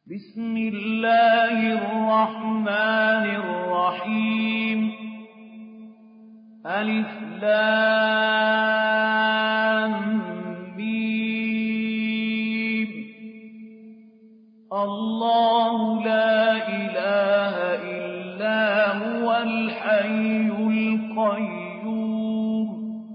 بسم الله الرحمن الرحيم ألف لام ميم الله لا إله إلا هو الحي القيوم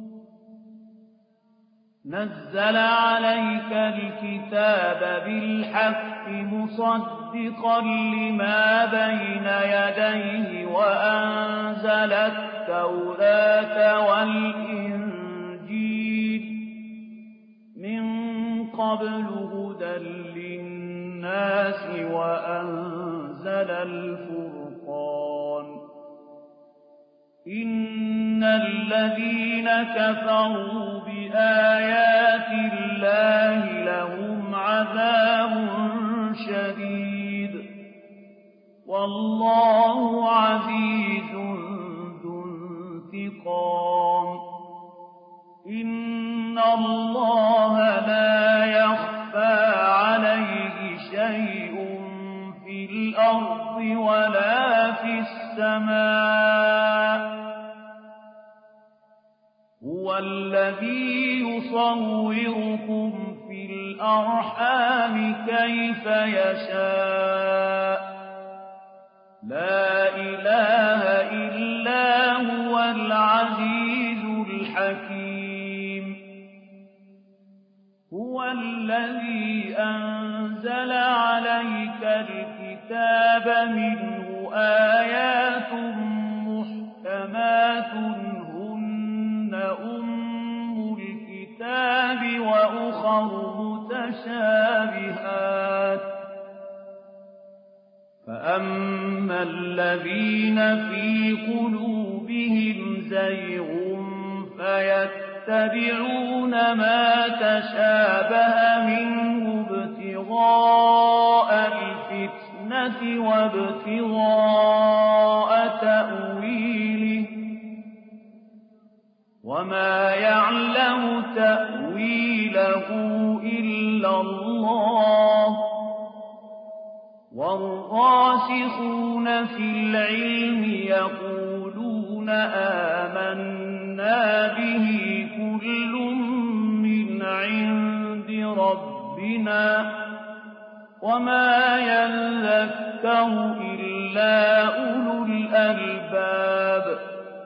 نزل عليك الكتاب بالحق مصدقا لما بين يديه وأنزل التوراة والإنجيل من قبل هدى للناس وأنزل الفرقان إن الذين كفروا بآيات الله لهم عذاب شديد والله عزيز ذو انتقام إن الله لا يخفى عليه شيء في الأرض ولا في السماء هو الذي يصوركم في الأرحام كيف يشاء لا إله إلا هو العزيز الحكيم هو الذي أنزل عليك الكتاب منه آيات محكمات أم الكتاب وأخر متشابهات فأما الذين في قلوبهم زيغ فيتبعون ما تشابه منه ابتغاء الفتنة وابتغاء تأويله وما يعلم تأويله إلا الله والراسخون في العلم يقولون آمنا به كل من عند ربنا وما يذكر إلا أولو الألباب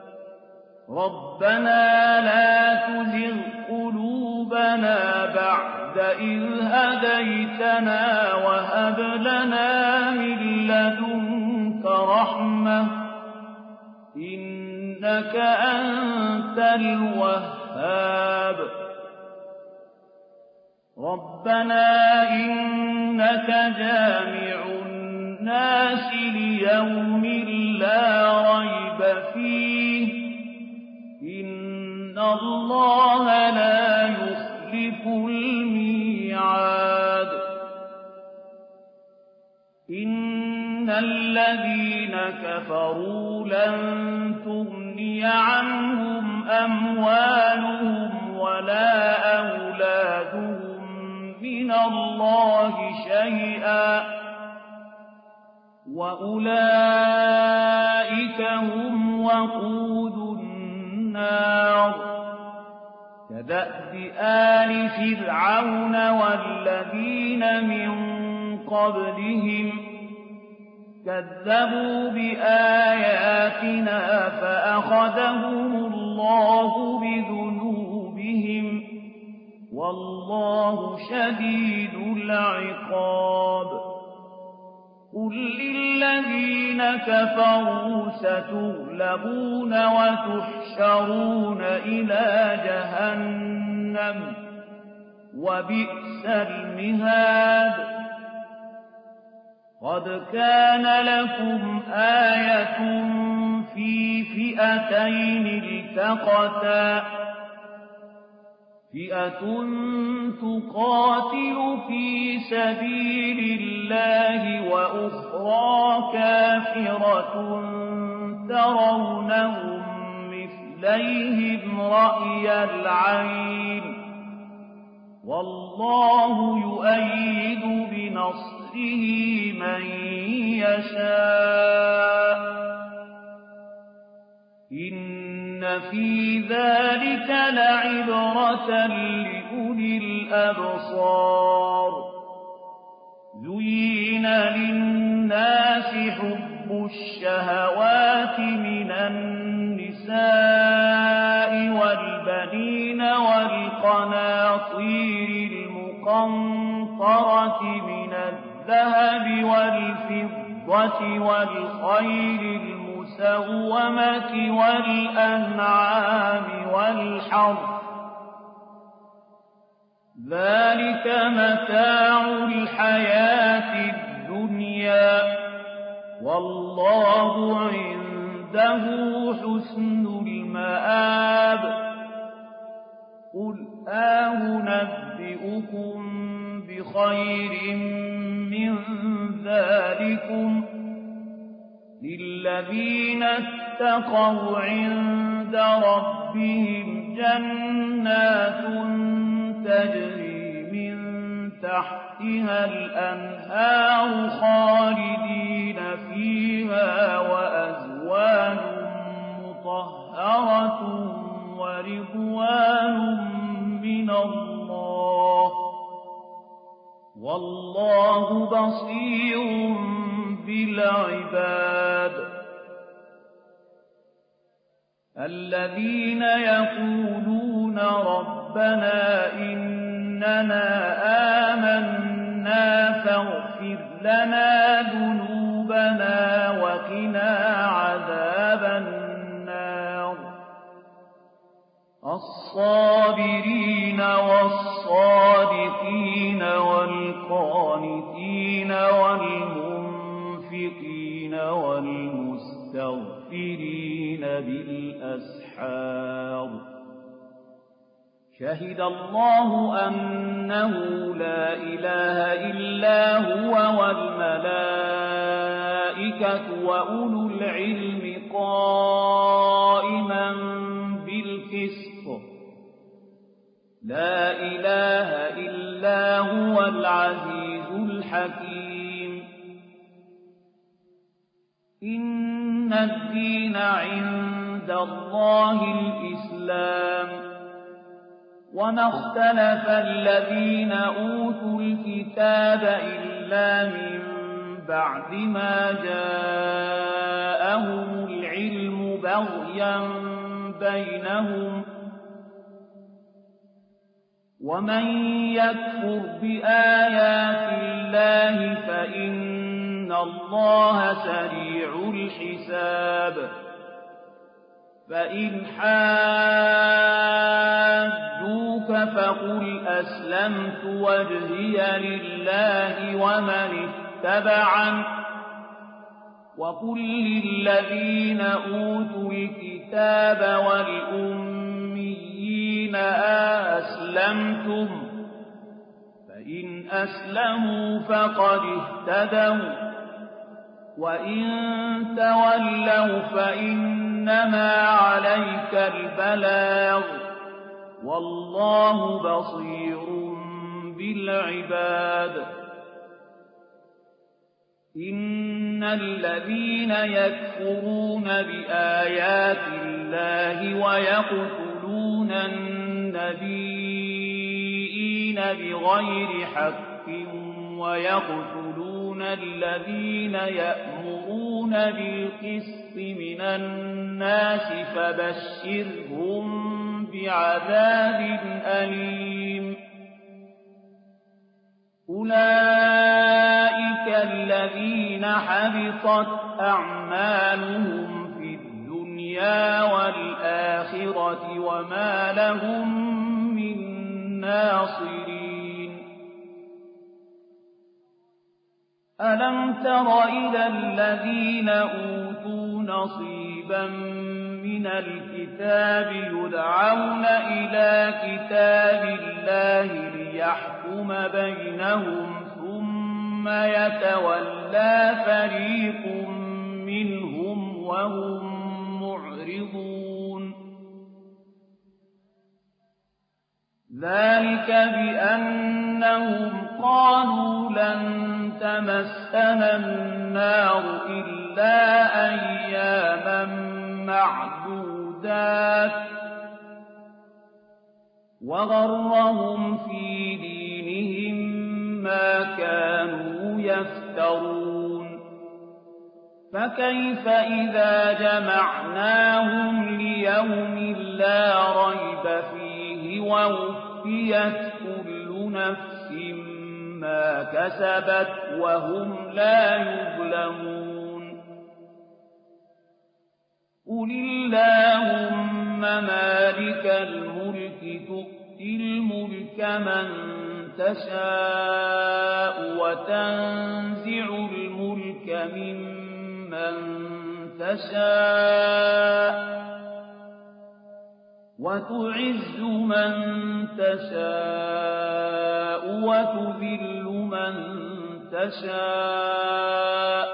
ربنا لا تزغ قلوبنا بعد إذ هديتنا وهب لنا من لدنك رحمة إنك أنت الوهاب ربنا إنك جامع الناس ليوم لا ريب فيه إن الله لا يخلف الميعاد إن الذين كفروا لن تغني عنهم أموالهم ولا أولادهم من الله شيئا وأولئك هم وقود النار كدأب آل فرعون والذين من قبلهم كذبوا بآياتنا فأخذهم الله بذنوبهم والله شديد العقاب قل للذين كفروا ستغلبون وتحشرون إلى جهنم وبئس المهاد قد كان لكم آية في فئتين التقتا فئة تقاتل في سبيل الله وأخرى كافرة ترونهم مثليهم رأي العين والله يؤيد بنصره من يشاء إن في ذلك لعبرة لأولي الأبصار زين للناس حب الشهوات من النساء والبنين والقناطير المقنطرة من الذهب والفضة والخيل المسومة والأنعام والحرث ذلك متاع الحياة الدنيا والله عنده حسن المآب قل أنبئكم بخير من ذلكم للذين اتقوا عند ربهم جنات تجري من تحتها الأنهار خالدين فيها وأزواج مطهرة ورضوان من الله والله بصير بالعباد الذين يقولون ربنا إننا آمنا فاغفر لنا ذنوبنا وقنا عذاب النار الصابرين والصادقين والقانتين والمنفقين والمستغفرين بالأسحار شهد الله أنه لا إله إلا هو والملائكة وأولو العلم قائما بالقسط لا إله إلا هو العزيز الحكيم إن الدين عند الله الإسلام وما اختلف الذين أوتوا الكتاب إلا من بعد ما جاءهم العلم بغيا بينهم ومن يكفر بآيات الله فإن الله سريع الحساب فإن حاجوك فقل أسلمت وجهي لله ومن اتبعني وقل للذين أوتوا الكتاب والأميين أسلمتم فإن أسلموا فقد اهتدوا وإن تولوا فإنما عليك البلاغ والله بصير بالعباد إن الذين يكفرون بآيات الله ويقتلون النبيين بغير حق ويقتلون الذين يأمرون بالقسط من الناس فبشرهم بعذاب أليم أولئك الذين حبطت أعمالهم في الدنيا والآخرة وما لهم من ناصرين ألم تر إلى الذين أوتوا نصيبا من الكتاب يدعون إلى كتاب الله ليحكم بينهم ثم يتولى فريق منهم وهم معرضون ذلك بأنهم قالوا لن تمسنا النار إلا أياما معدودات وغرهم في دينهم ما كانوا يفترون فكيف إذا جمعناهم ليوم لا ريب فيه ووفيت كل نفس ما كسبت وهم لا يظلمون قل اللهم مالك الملك تؤتي الملك من تشاء وتنزع الملك ممن تشاء وتعز من تشاء وتذل من تشاء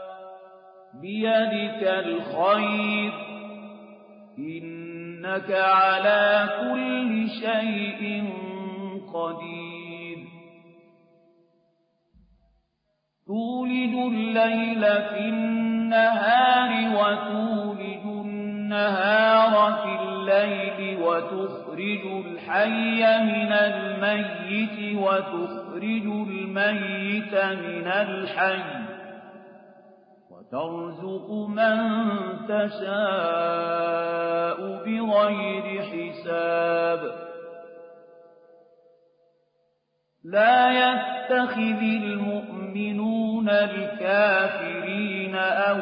بيدك الخير إنك على كل شيء قدير تولج الليل في النهار وتولج النهار في الليل وتخرج الحي من الميت وتخرج الميت من الحي وترزق من تشاء بغير حساب لا يتخذ المؤمنون الكافرين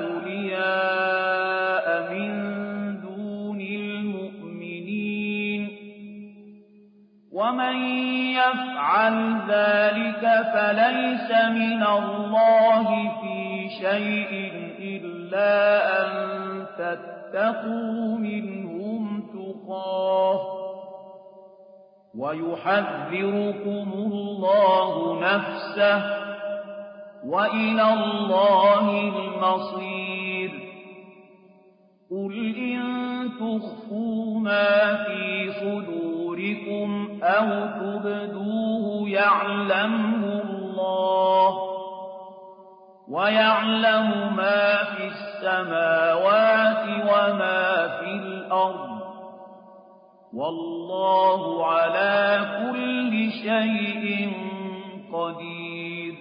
أولياء من دون المؤمنين ومن يفعل ذلك فليس من الله في شيء إلا أن تتقوا منهم تقاه ويحذركم الله نفسه وإلى الله المصير قل إن تخفوا ما في صدوركم أو تبدوه يعلمه الله ويعلم ما في السماوات وما في الأرض والله على كل شيء قدير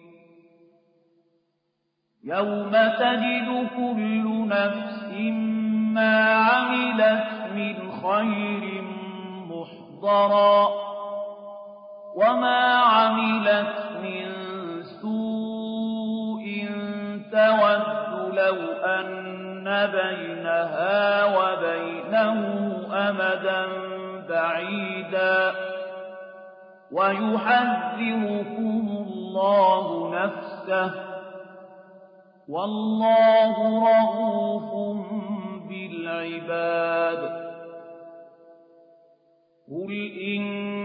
يوم تجد كل نفس ما عملت من خير محضرا وما عملت من سوء تود لو أن بينها وبينه أمدا بعيدا ويحذركم الله نفسه والله رءوف بالعباد قل إن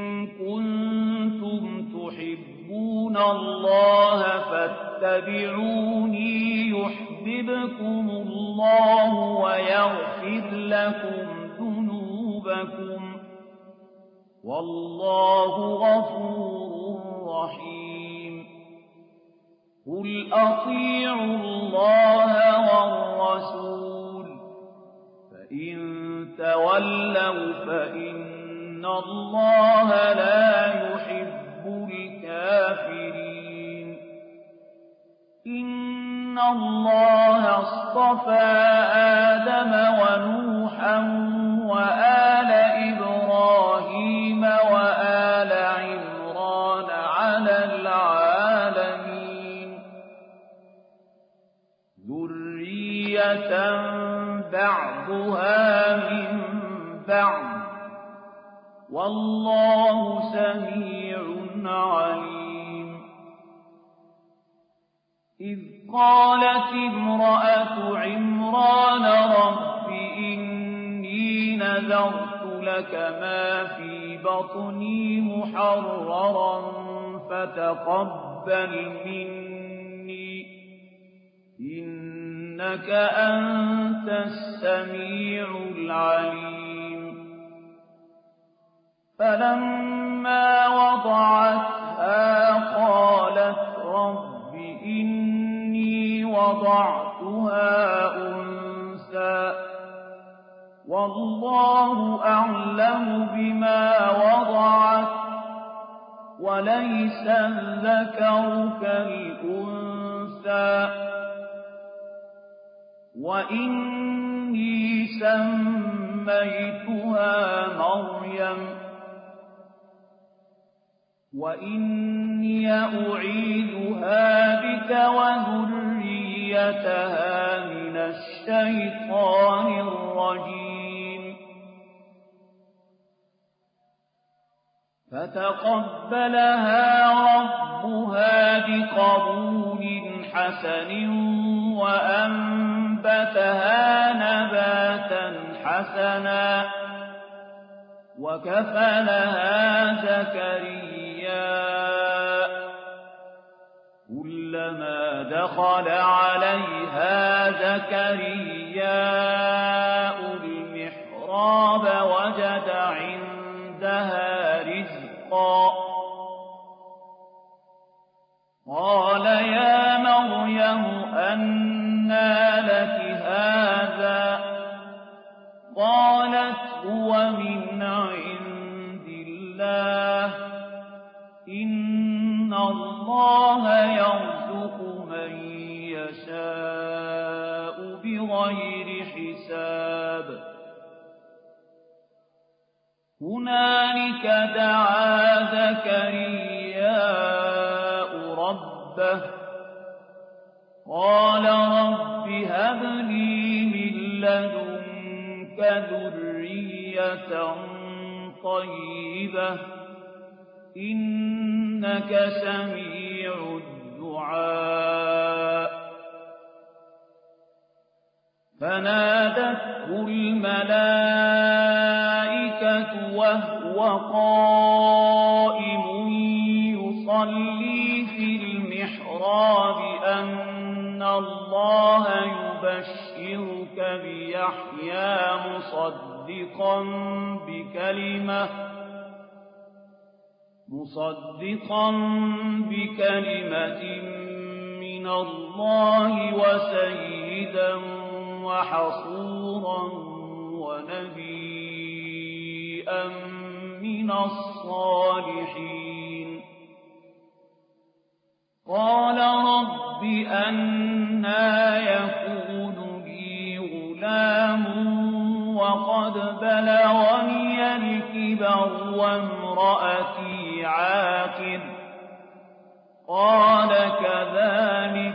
كنتم تحبون الله فاتبعوني يحببكم الله ويغفر لكم ذنوبكم والله غفور رحيم قل أطيعوا الله والرسول فإن تولوا فإن الله لا يحب الكافرين إن الله اصطفى آدم ونوحا وآل إبراهيم وآل عمران على العالمين ذرية بعضها من بعض والله سميع عليم إذ قالت امرأة عمران رب إني نذرت لك ما في بطني محررا فتقبل مني إنك أنت السميع العليم فلما وضعتها قالت رب إني وضعتها أنثى والله أعلم بما وضعت وليس الذكر كالأنثى وإني سميتها مريم وإني أعيذها بك وذريتها من الشيطان الرجيم فتقبلها ربها بقبول حسن وأنبتها نباتا حسنا وكفلها زكريا كلما دخل عليها زكريا المحراب وجد عندها رزقا قال يا مريم أنى لك هذا قالت هو من عند الله إن الله يرزق من يشاء بغير حساب هنالك دعا زكرياء ربه قال رب هب لي من لدنك ذرية طيبة إنك سميع الدعاء فنادته الملائكة وهو قائم يصلي في المحراب أن الله يبشرك بيحيى مصدقا بكلمة من الله وسيدا وحصورا ونبيا من الصالحين قال رب أنى يكون لي غلام وقد بلغني الكبر وامرأتي عاقر قال كذلك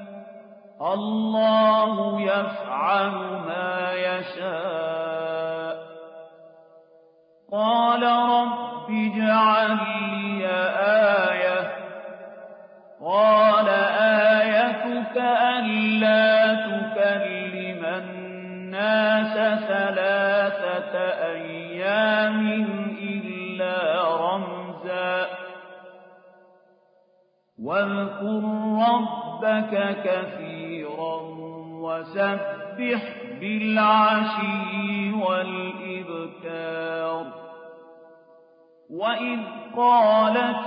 الله يفعل ما يشاء قال رب اجعل لي آية قال آيتك ألا تكلم الناس 3 أيام إلا رمزا واذكر ربك كثيرا وسبح بالعشي والإبكار وإذ قالت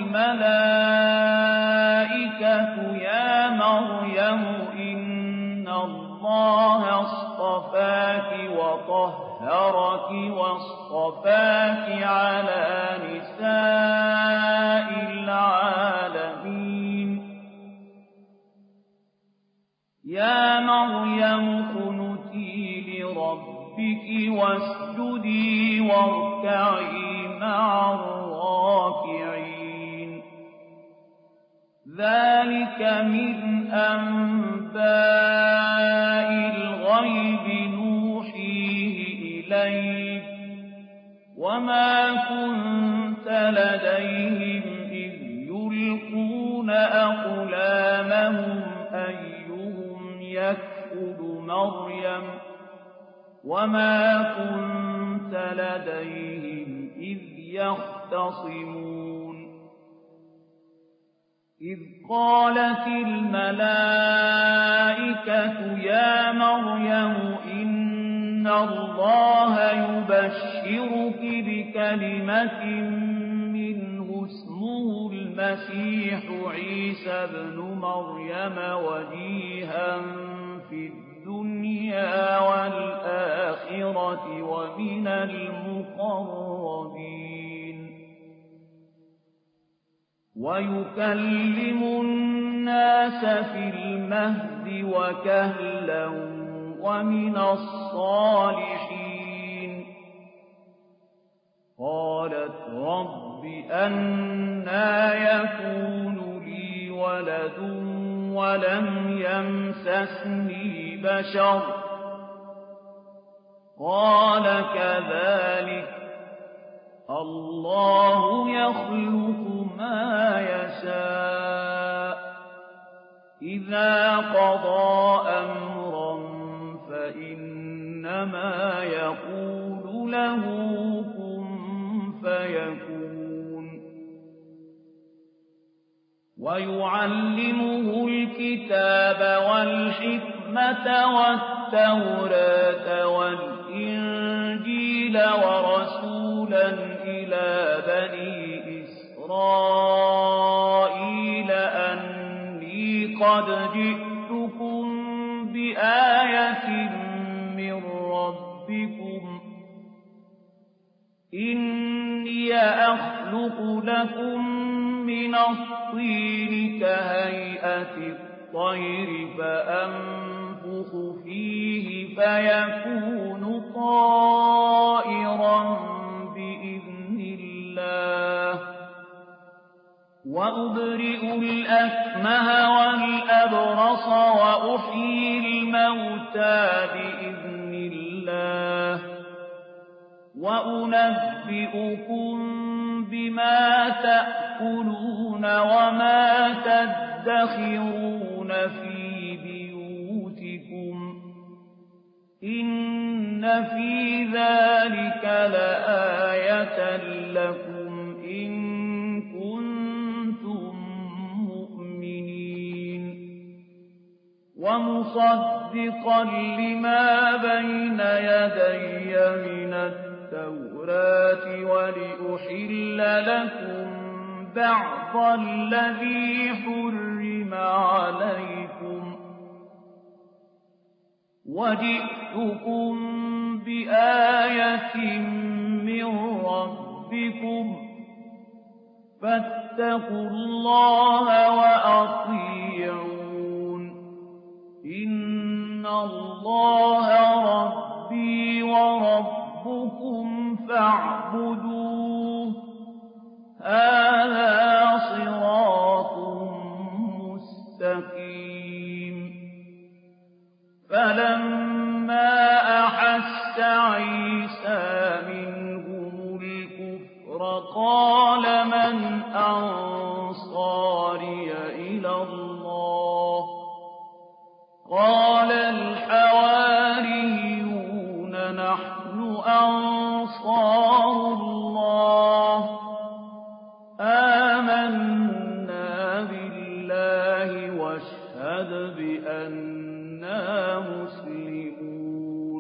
الملائكة يا مريم إن الله اصطفاك وطهرك واصطفاك على نساء العالمين يا مريم اقنتي لربك واسجدي واركعي مع الراكعين ذلك من أنباء الغيب نوحيه إليك وما كنت لديهم إذ يلقون أقلامهم أيهم يكفل مريم وما كنت لديهم إذ يختصمون إذ قالت الملائكة يا مريم إن إِنَّ اللَّهَ يُبَشِّرُكِ بِكَلِمَةٍ مِّنْهُ اسْمُهُ الْمَسِيحُ عِيسَى ابْنُ مَرْيَمَ وَجِيهًا فِي الدُّنْيَا وَالْآخِرَةِ وَمِنَ الْمُقَرَّبِينَ وَيُكَلِّمُ النَّاسَ فِي الْمَهْدِ وَكَهْلًا وَمِنَ الصَّالِحِينَ قَالَتْ رَبِّ أَنَّىٰ يَكُونُ لِي وَلَدٌ وَلَمْ يَمْسَسْنِي بَشَرٌ قَالَ كَذَٰلِكَ اللَّهُ يَخْلُقُ مَا يَشَاءُ ۚ إِذَا قَضَىٰ أَمْرًا فَإِنَّمَا يَقُولُ لَهُ كُن فَيَكُونُ وَيُعَلِّمُهُ الْكِتَابَ وَالْحِكْمَةَ وَالتَّوْرَاةَ وَالْإِنجِيلَ وَرَسُولًا إِلَىٰ بَنِي إِسْرَائِيلَ أَنِّي قَدْ جِئْتُكُم بِآيَةٍ مِّن رَّبِّكُمْ ۖ إِنِّي أَخْلُقُ لَكُم مِّنَ الطِّينِ كَهَيْئَةِ الطَّيْرِ فَأَنفُخُ فِيهِ فَيَكُونُ طَائِرًا بِإِذْنِ اللَّهِ ۖ وَأُبْرِئُ الْأَكْمَهَ وَالْأَبْرَصَ وَأُحْيِي الْمَوْتَىٰ بِإِذْنِ اللَّهِ ۖ وَأُنَبِّئُكُم بِمَا تَأْكُلُونَ وَمَا تَدَّخِرُونَ فِي بِيُوتِكُمْ ۚ إِنَّ فِي ذَٰلِكَ لَآيَةً لَّكُمْ إِن كُنتُم مُّؤْمِنِينَ وَمُصَدِّقًا لِّمَا بَيْنَ يَدَيَّ مِنَ التَّوْرَاةِ وَلِأُحِلَّ لَكُم بَعْضَ الَّذِي حُرِّمَ عَلَيْكُمْ ۚ وَجِئْتُكُم بِآيَةٍ مِّن رَّبِّكُمْ ۖ فَاتَّقُوا اللَّهَ وَأَطِيعُونِ ۚ إِنَّ اللَّهَ رَبِّي وَرَبُّكُمْ فَاعْبُدُوهُ ۚ هَٰذَا صِرَاطٌ مُّسْتَقِيمٌ فَلَمَّا أَحَسَّ عِيسَىٰ مِنْهُمُ الْكُفْرَ قَالَ مَنْ أَنصَارِيَ إِلَى اللَّهِ ۖ قَالَ الْحَوَارِيُّونَ نَحْنُ أَنصَارُ اللَّهِ ۖ آمَنَّا بِاللَّهِ وَاشْهَدْ بِأَنَّا مُسْلِمُونَ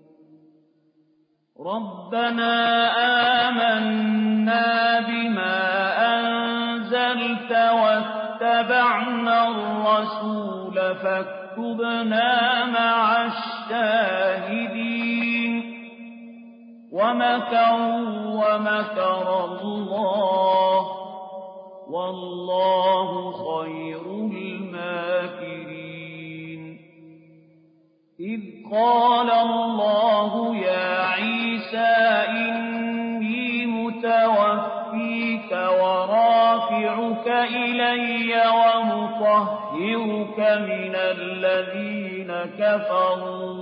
رَبَّنَا آمَنَّا بِمَا أَنزَلْتَ وَاتَّبَعْنَا الرَّسُولَ فَاكْتُبْنَا مَعَ الشَّاهِدِينَ وَمَكَرُوا وَمَكَرَ اللَّهُ ۖ وَاللَّهُ خَيْرُ الْمَاكِرِينَ إِذْ قَالَ اللَّهُ يَا عِيسَىٰ إِنِّي مُتَوَفِّيكَ وَرَافِعُكَ إِلَيَّ وَمُطَهِّرُكَ مِنَ الَّذِينَ كَفَرُوا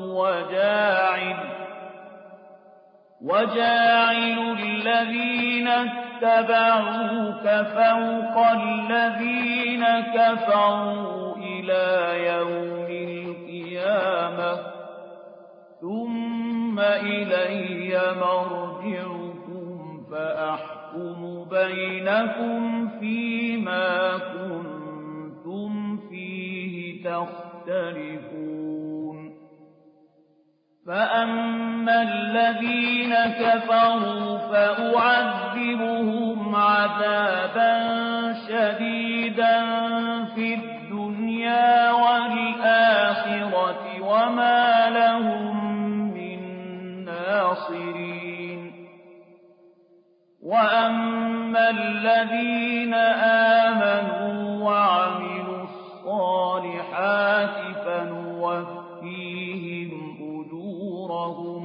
وَجَاعِلُ الَّذِينَ اتَّبَعُوكَ فَوْقَ الَّذِينَ كَفَرُوا إِلَىٰ يَوْمِ الْقِيَامَةِ ۖ ثُمَّ إِلَيَّ مَرْجِعُكُمْ فَأَحْكُمُ بَيْنَكُمْ فِيمَا كُنتُمْ فِيهِ تَخْتَلِفُونَ فَأَمَّا الذين كفروا فأعذبهم عذابا شديدا في الدنيا والآخرة وما لهم من ناصرين وأما الذين آمنوا وعملوا الصالحات فنوفيهم أجورهم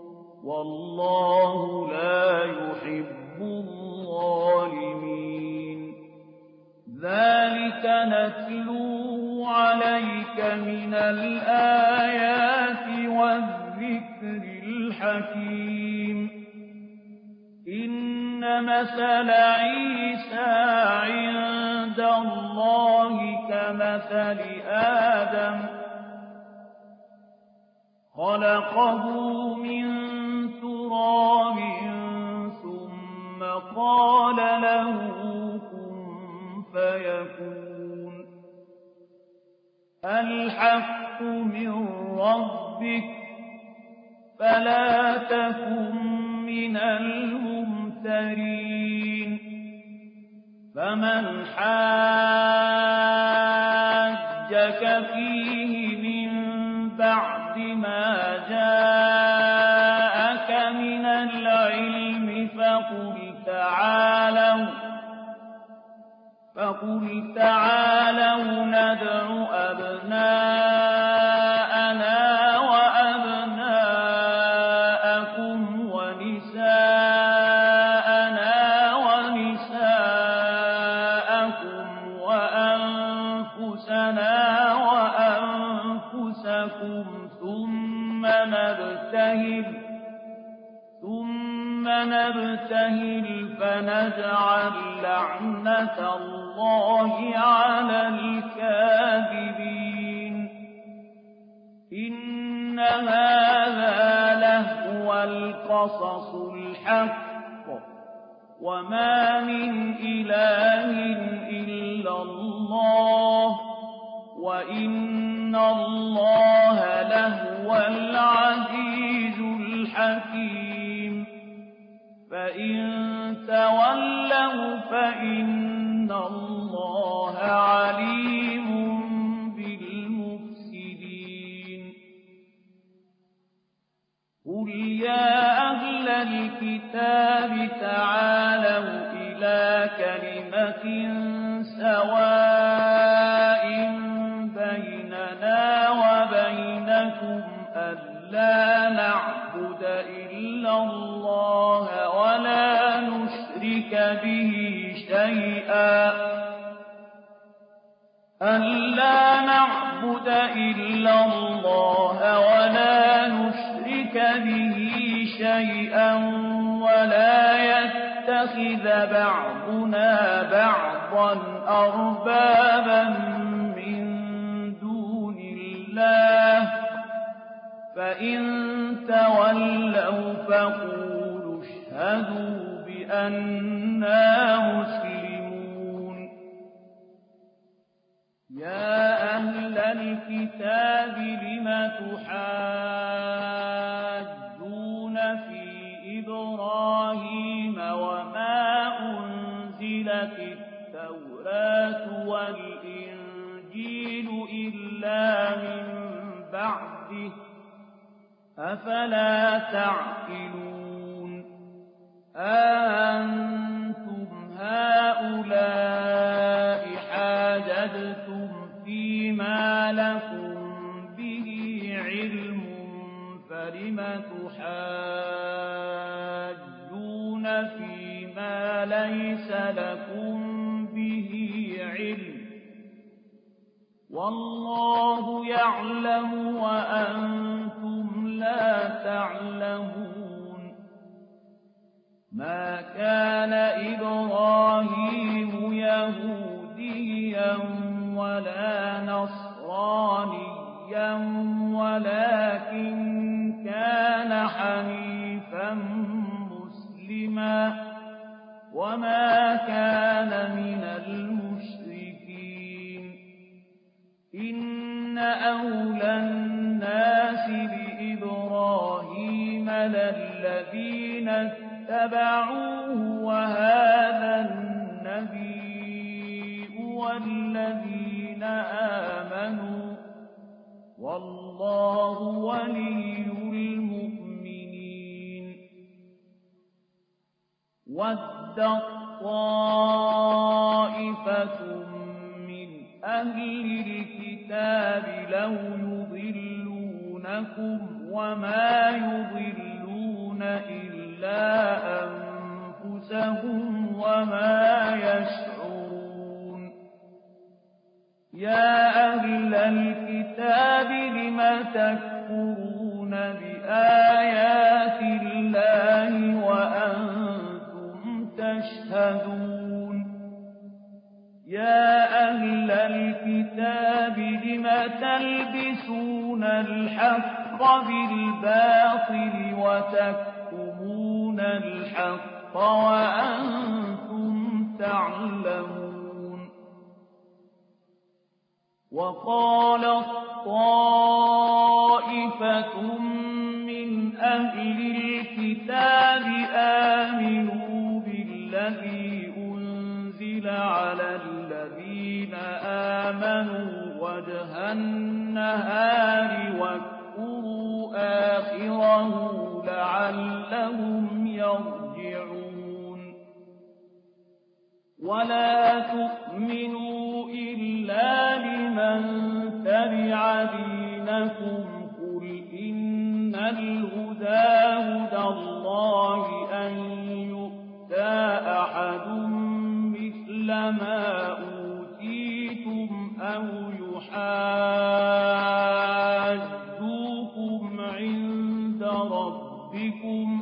والله لا يحب الظالمين ذلك نتلوه عليك من الآيات والذكر الحكيم إن مثل عيسى عند الله كمثل آدم خلقه من تراب ثم قال له كن فيكون الحق من ربك فلا تكن من الممترين فمن حاجك فيه من بعد ما جاءك من العلم فقل تعالوا ندع أبناءنا وأبناءكم ونساءنا ونساءكم وأنفسنا وأنفسكم ثم نبتهل فنجعل لعنة الله على الكاذبين إن هذا لهو القصص الحق وما من إله إلا الله وإن الله لهو العزيز الحكيم فإن تولوا فإن الله عليم بالمفسدين قل يا أهل الكتاب تعالوا إلى كلمة سواء بيننا وبينكم ألا نعبد إلا الله ولا نشرك به شيئا ولا يتخذ بعضنا بعضا أربابا من دون الله فإن تولوا فقولوا اشهدوا بأننا مسلمون يا أهل الكتاب لم تحاجون في إبراهيم وما أنزلت التوراة والإنجيل إلا من بعده أفلا تعقلون أأنتم هؤلاء حاججتم فيما لكم به علم فلم تحاجون فيما ليس لكم به علم والله يعلم وأنتم لا تعلمون ما كان إبراهيم يهوديا ولا نصرانيا ولكن كان حنيفا مسلما وما كان من المشركين إن أولى الناس بإبراهيم الذين اتبعوه وهذا النبي والذين آمنوا والله ولي المؤمنين ودت طائفة من أهل الكتاب لو يضلونكم وما يضلون إلا أنفسهم وما يشعرون يا أهل الكتاب لم تكفرون بآيات الله وأنتم تشهدون يا أهل الكتاب لم تلبسون الحق بالباطل وتكتمون الحق وأنتم تعلمون وقالت طائفة من أهل الكتاب آمنوا بالذي أنزل على الذين آمنوا وجه النهار واكفروا آخره لعلهم يرجعون ولا تؤمنوا إلا لمن تبع دينكم قل إن الهدى هدى الله أن يؤتى أحد مثل ما أوتيتم أو يحاجوكم عند ربكم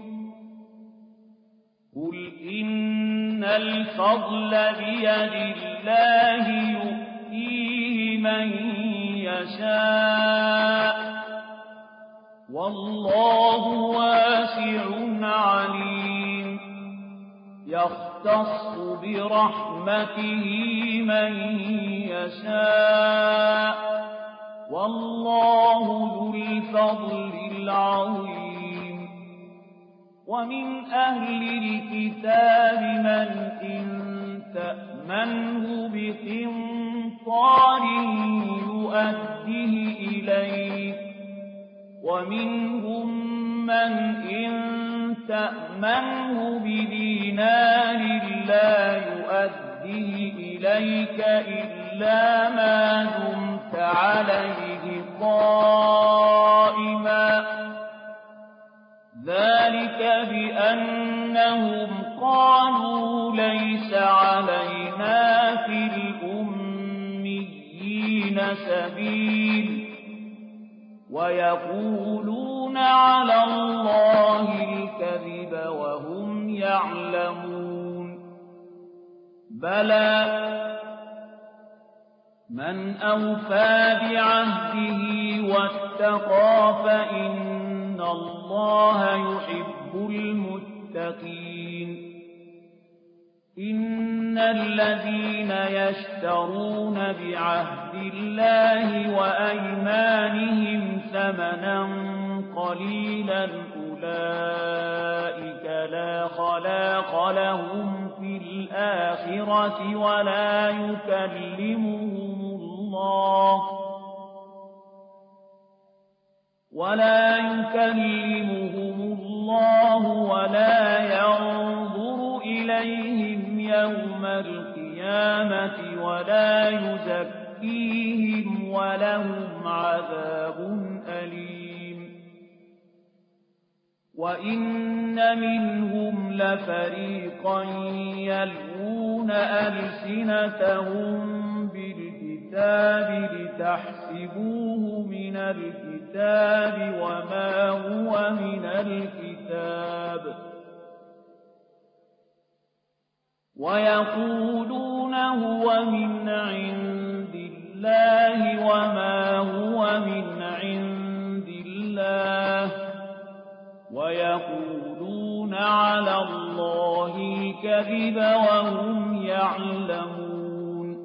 قل إن الفضل بيد الله يؤتيه من يشاء والله واسع عليم يختص برحمته من يشاء والله ذو الفضل العظيم ومن أهل الكتاب من إن تأمنه بقنطار يؤديه إليك ومنهم من إن تأمنه بدينار لا يؤديه إليك إلا ما دمت عليه قائما ذلك بأنهم قالوا ليس علينا في الأميين سبيل ويقولون على الله الكذب وهم يعلمون بلى من أوفى بعهده واتقى فإن الله يحب المتقين إن الذين يشترون بعهد الله وأيمانهم ثمنا قليلا أولئك لا خلاق لهم في الآخرة ولا يكلمهم الله ولا ينظر إليهم يوم القيامة ولا يزكيهم ولهم عذاب أليم وإن منهم لفريقا يلوون ألسنتهم بالكتاب لتحسبوه من الكتاب وما هو من الكتاب ويقولون هو من عند الله وما هو من عند الله ويقولون على الله الكذب وهم يعلمون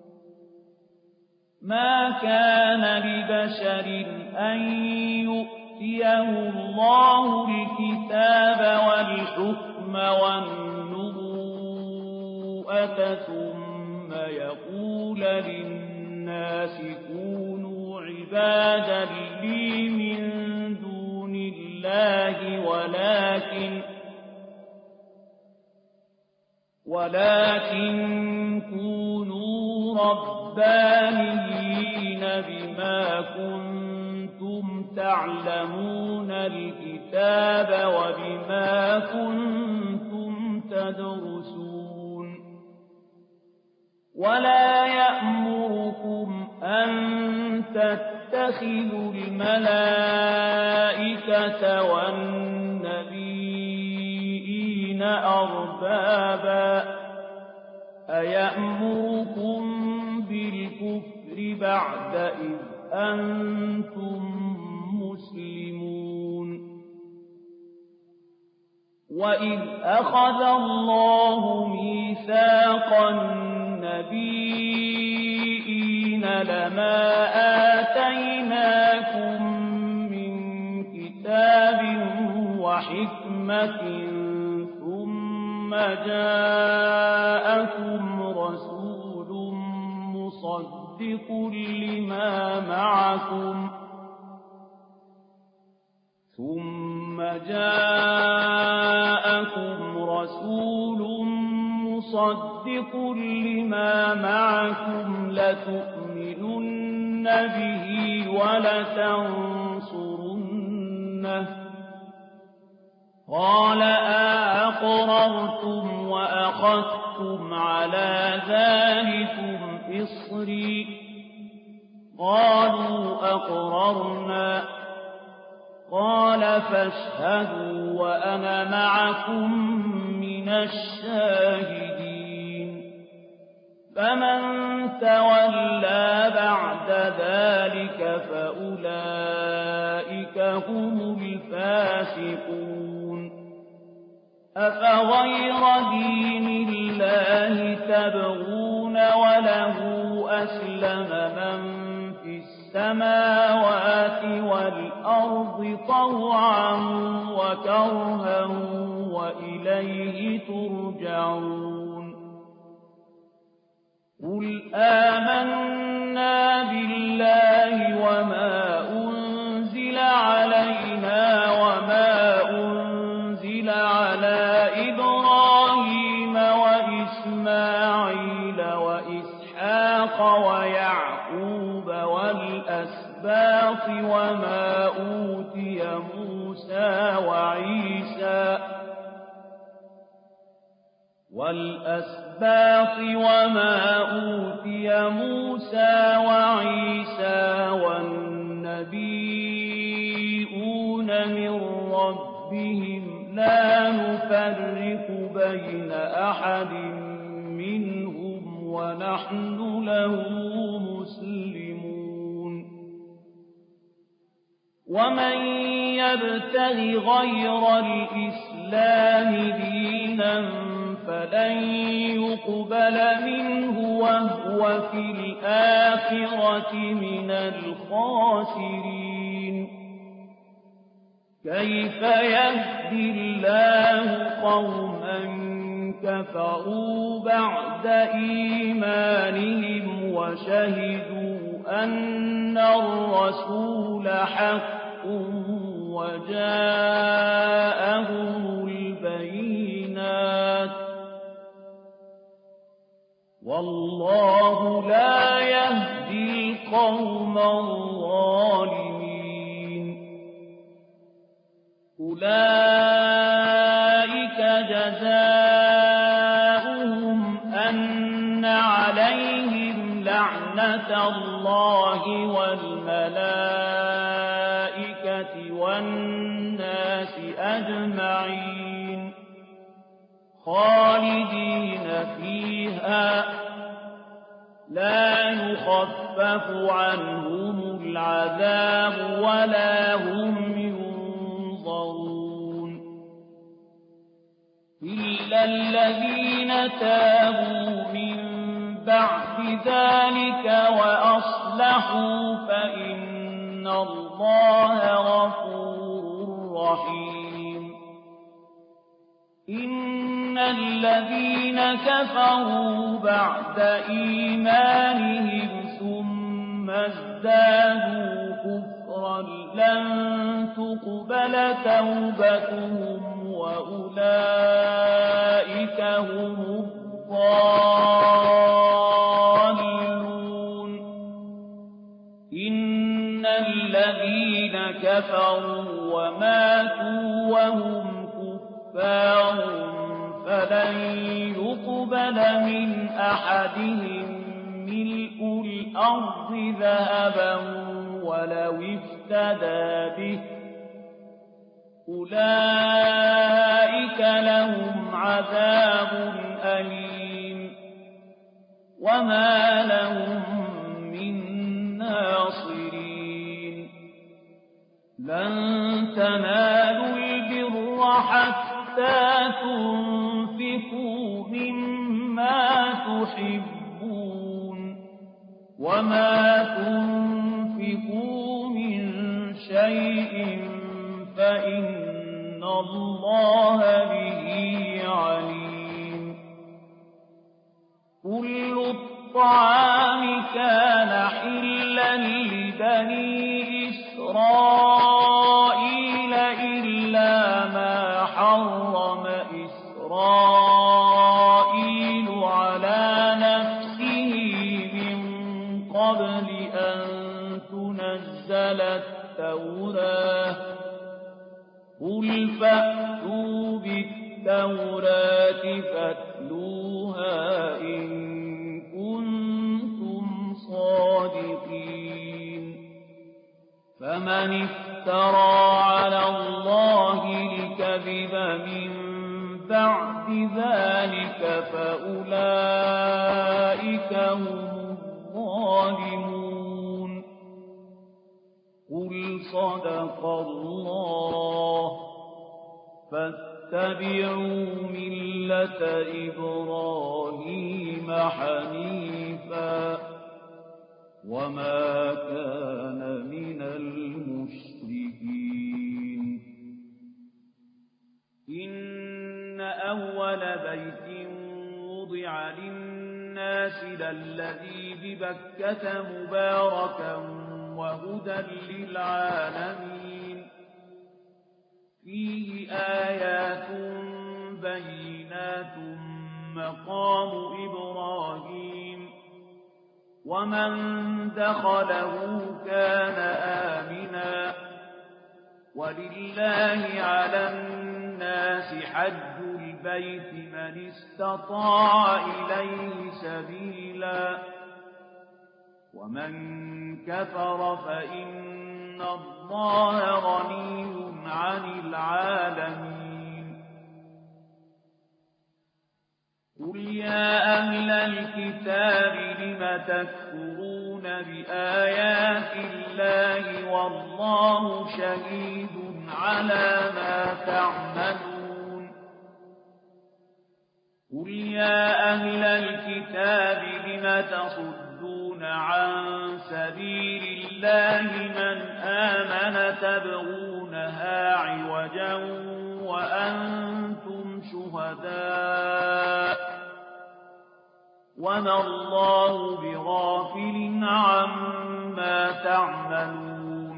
ما كان لبشر أن يؤتى يؤتيه الله الكتاب والحكم والنبوءة ثم يقول للناس كونوا عبادا لي من دون الله ولكن كونوا ربانيين بما كنتم تعلمون الكتاب وبما كنتم تدرسون ولا يأمركم أن تتخذوا الملائكة والنبيين أربابا أيأمركم بالكفر بعد إذ أنتم مسلمون وإذ أخذ الله ميثاق النبيين لما آتيناكم من كتاب وحكمة ثم جاءكم رسول مصدق لما معكم لتؤمنن به ولتنصرنه قال أأقررتم وأخذتم على ذلكم إصري قالوا أقررنا قال فاشهدوا وأنا معكم من الشاهدين فمن تولى بعد ذلك فأولئك هم الفاسقون أفغير دين الله تبغون وله أسلم من في السماوات والأرض طوعا وكرها وإليه ترجعون قل آمنا بالله وما أنزل علينا وما أنزل على إبراهيم وإسماعيل وإسحاق ويعقوب والأسباط وما أوتي موسى وعيسى والنبيون من ربهم لا نفرق بين أحد منهم ونحن له مسلمون ومن يبتغ غير الإسلام دينا فلن يقبل منه وهو في الآخرة من الخاسرين كيف يهدي الله قوما كفروا بعد إيمانهم وشهدوا أن الرسول حق وجاءهم البينات والله لا يهدي القوم الظالمين أولئك جزاؤهم أن عليهم لعنة الله والملائكة والناس أجمعين خالدين فيها لا يخفف عنهم العذاب ولا هم ينظرون إلا الذين تابوا من بعد ذلك وأصلحوا فإن الله غفور رحيم إن الذين كفروا بعد إيمانهم ثم ازدادوا كفرا لن تقبل توبتهم وأولئك هم الضالون إن الذين كفروا وماتوا وهم كفار فلن يقبل من أحدهم ملء الأرض ذهبا ولو افتدى به أولئك لهم عذاب أليم وما لهم من ناصرين لن تنالوا البر حتى تنفقوا مما تحبون وما تنفقوا من شيء فإن الله به عليم كل الطعام كان حلا لبني إسرائيل إلا ما حرم إسرائيل على نفسه من قبل أن تنزل التوراة قل فأتوا بالتوراة فاتلوها إن كنتم صادقين فمن افترى على الله الكذب من بعد ذلك فأولئك هم الظالمون قل صدق الله فاتبعوا ملة إبراهيم حنيفا وما كان من المشركين إن أول بيت وضع للناس للذي ببكة مباركا وهدى للعالمين فيه آيات بينات مقام إبراهيم ومن دخله كان آمنا ولله على الناس حج البيت من استطاع إليه سبيلا ومن كفر فإن الله غني عن العالمين قل يا أهل الكتاب لم تكفرون بآيات الله والله شهيد على ما تعملون قل يا أهل الكتاب لم تصدون عن سبيل الله من آمن تبغونها عوجا وأنتم شهداء وما الله بغافل عما تعملون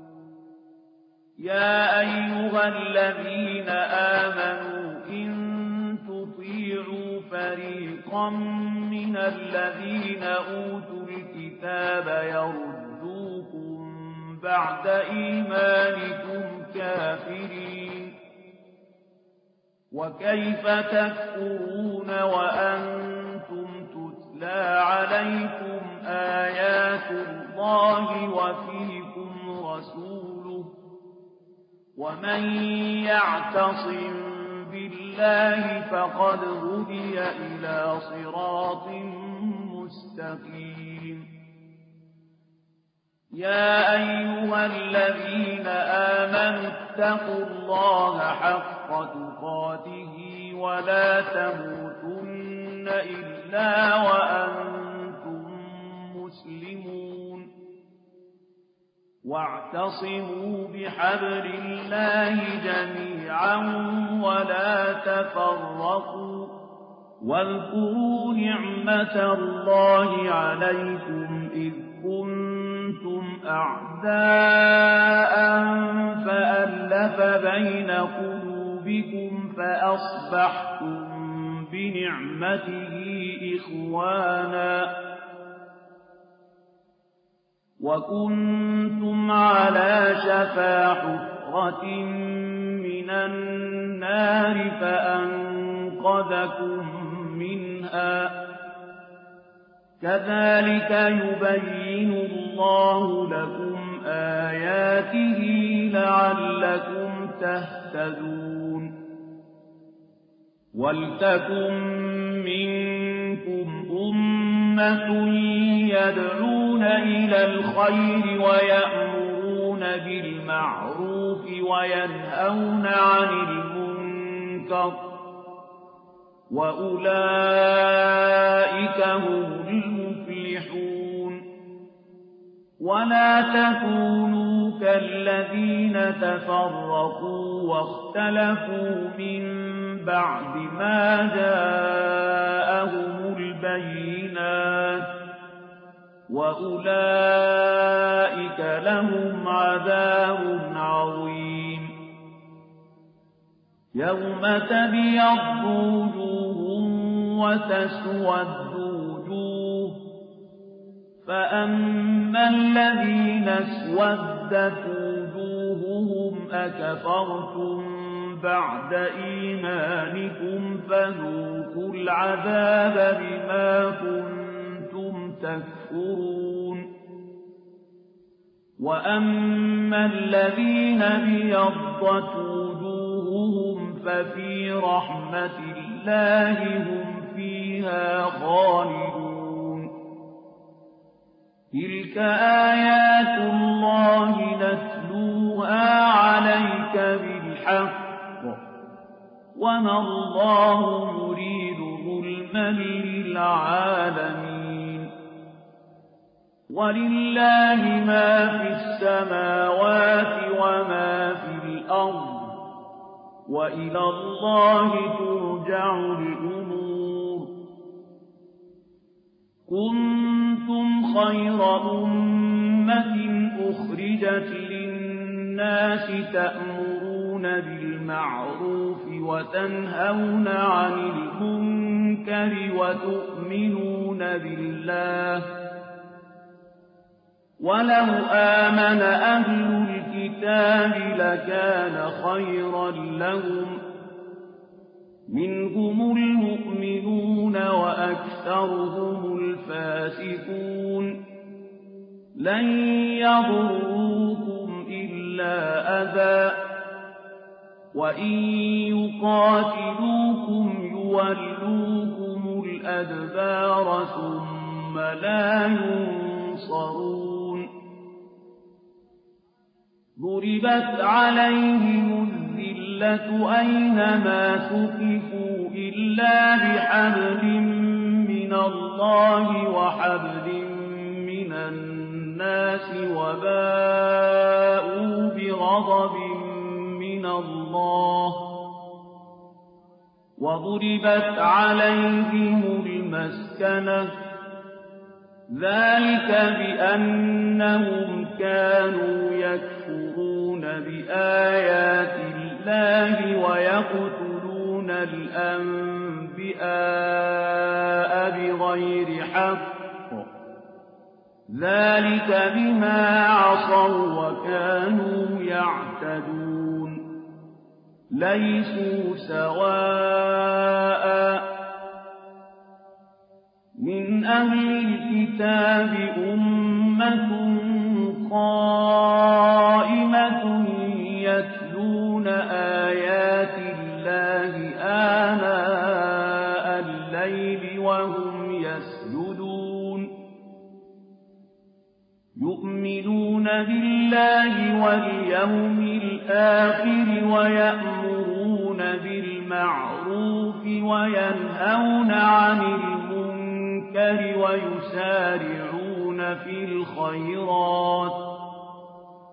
يا أيها الذين آمنوا إن تطيعوا فريقا من الذين أوتوا الكتاب يردوكم بعد إيمانكم كافرين وكيف تكفرون وأنتم تتلى عليكم آيات الله وفيكم رسوله ومن يعتصم بالله فقد هدي إلى صراط مستقيم يا أيها الذين آمنوا اتقوا الله حق تقاته ولا تموتن إلا وأنتم مسلمون واعتصموا بحبل الله جميعا ولا تفرقوا واذكروا نعمة الله عليكم إذ كنتم أعداء فألف بين قلوبكم فأصبحتم بنعمته إخوانا وكنتم على شفا حفرة من النار فأنقذكم منها كذلك يبين الله لكم آياته لعلكم تهتدون ولتكن منكم أمة يدعون إلى الخير ويأمرون بالمعروف وينهون عن المنكر وأولئك هم المفلحون ولا تكونوا كالذين تفرقوا واختلفوا من بعد ما جاءهم البينات وأولئك لهم عذاب عظيم يوم تبيض وجوه وتسود وجوه فأما الذين اسودت وجوههم أكفرتم بعد إيمانكم فذوقوا العذاب بما كنتم تكفرون وأما الذين ابيضت وجوههم ففي رحمة الله هم فيها خالدون تلك آيات الله نتلوها عليك بالحق وما الله يريد ظلما للعالمين ولله ما في السماوات وما في الأرض وإلى الله ترجع الأمور كنتم خير أمة أخرجت للناس تأمرون بالمعروف وتنهون عن المنكر وتؤمنون بالله ولو آمن أهل الكتاب لكان خيرا لهم منهم المؤمنون وأكثرهم الفاسقون لن يضروكم إلا أذى وإن يقاتلوكم يولوكم الأدبار ثم لا ينصرون ضربت عليهم الذلة أينما ثقفوا إلا بحبل من الله وحبل من الناس وباءوا بغضب من الله وضربت عليهم المسكنة ذلك بأنهم كانوا يكفرون بآيات الله ويقتلون الأنبياء بغير حق ذلك بما عصوا وكانوا يعتدون ليسوا سواء من أهل الكتاب أمة قائمة يتلون آيات الله آناء الليل وهم يسجدون يؤمنون بالله واليوم الآخر ويأمرون بالمعروف وينهون عن المنكر ويسارعون في الخيرات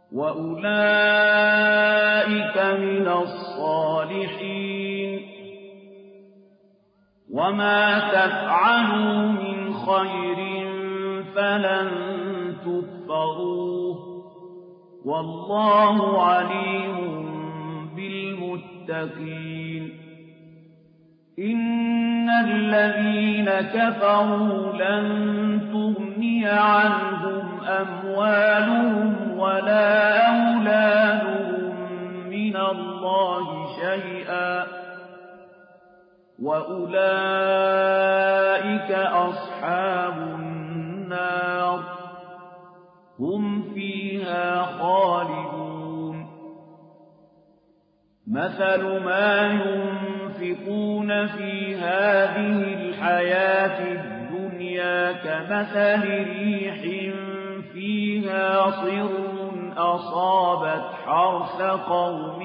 وأولئك من الصالحين وما تفعلوا من خير فلن تكفروه والله عليم بالمتقين إن الذين كفروا لن تغني عنهم أموالهم ولا أولادهم من الله شيئا وأولئك أصحاب النار هم فيها خالدون مثل ما ينفقون في هذه الحياة الدنيا كمثل ريح فيها صر أصابت حرث قوم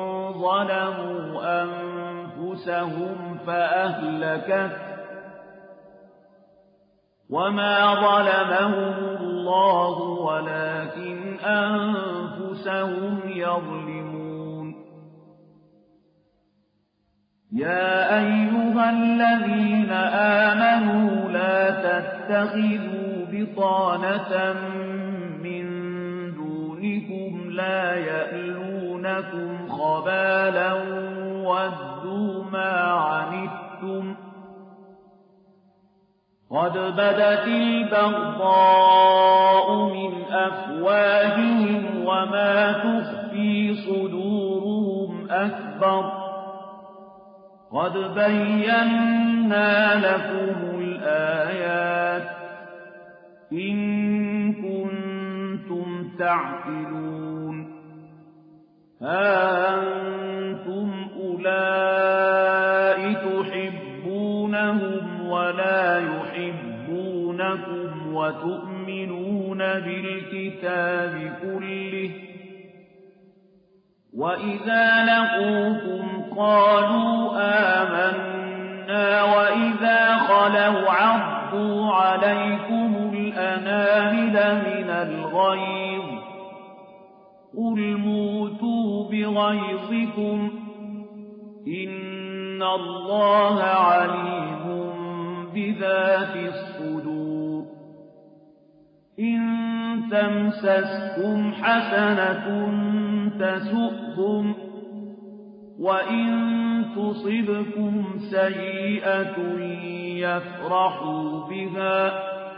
ظلموا أنفسهم فأهلكت وما ظلمهم الله ولكن أنفسهم يظلمون يا أيها الذين آمنوا لا تتخذوا بطانة من دونكم لا يألونكم خبالا ودوا ما عنتم قد بدت البغضاء من أفواههم وما تخفي صدورهم أكبر قد بينا لكم الآيات إن كنتم تعقلون ها أنتم أولئك تحبونهم ولا يحبونكم وتؤمنون بالكتاب كله وإذا لقوكم قالوا آمنا وإذا خلوا عضوا عليكم الأنامل من الغيظ قل موتوا بغيظكم إن الله عليم بذات الصدور إن تمسسكم حسنة تسؤهم وإن تصبكم سيئة يفرحوا بها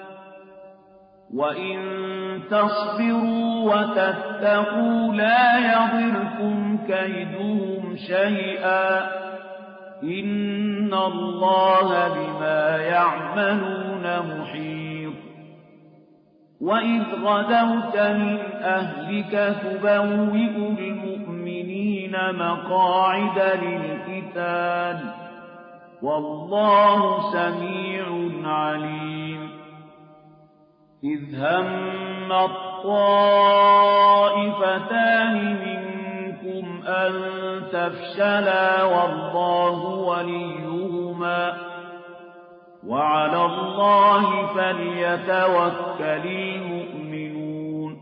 وإن تصبروا وتتقوا لا يضركم كيدهم شيئا إن الله بما يعملون محيط وإذ غدوت من أهلك تبوئ المؤمنين مقاعد للقتال والله سميع عليم إذ هم الطائفتان منكم أن تفشلا والله وليهما وعلى الله فليتوكل المؤمنون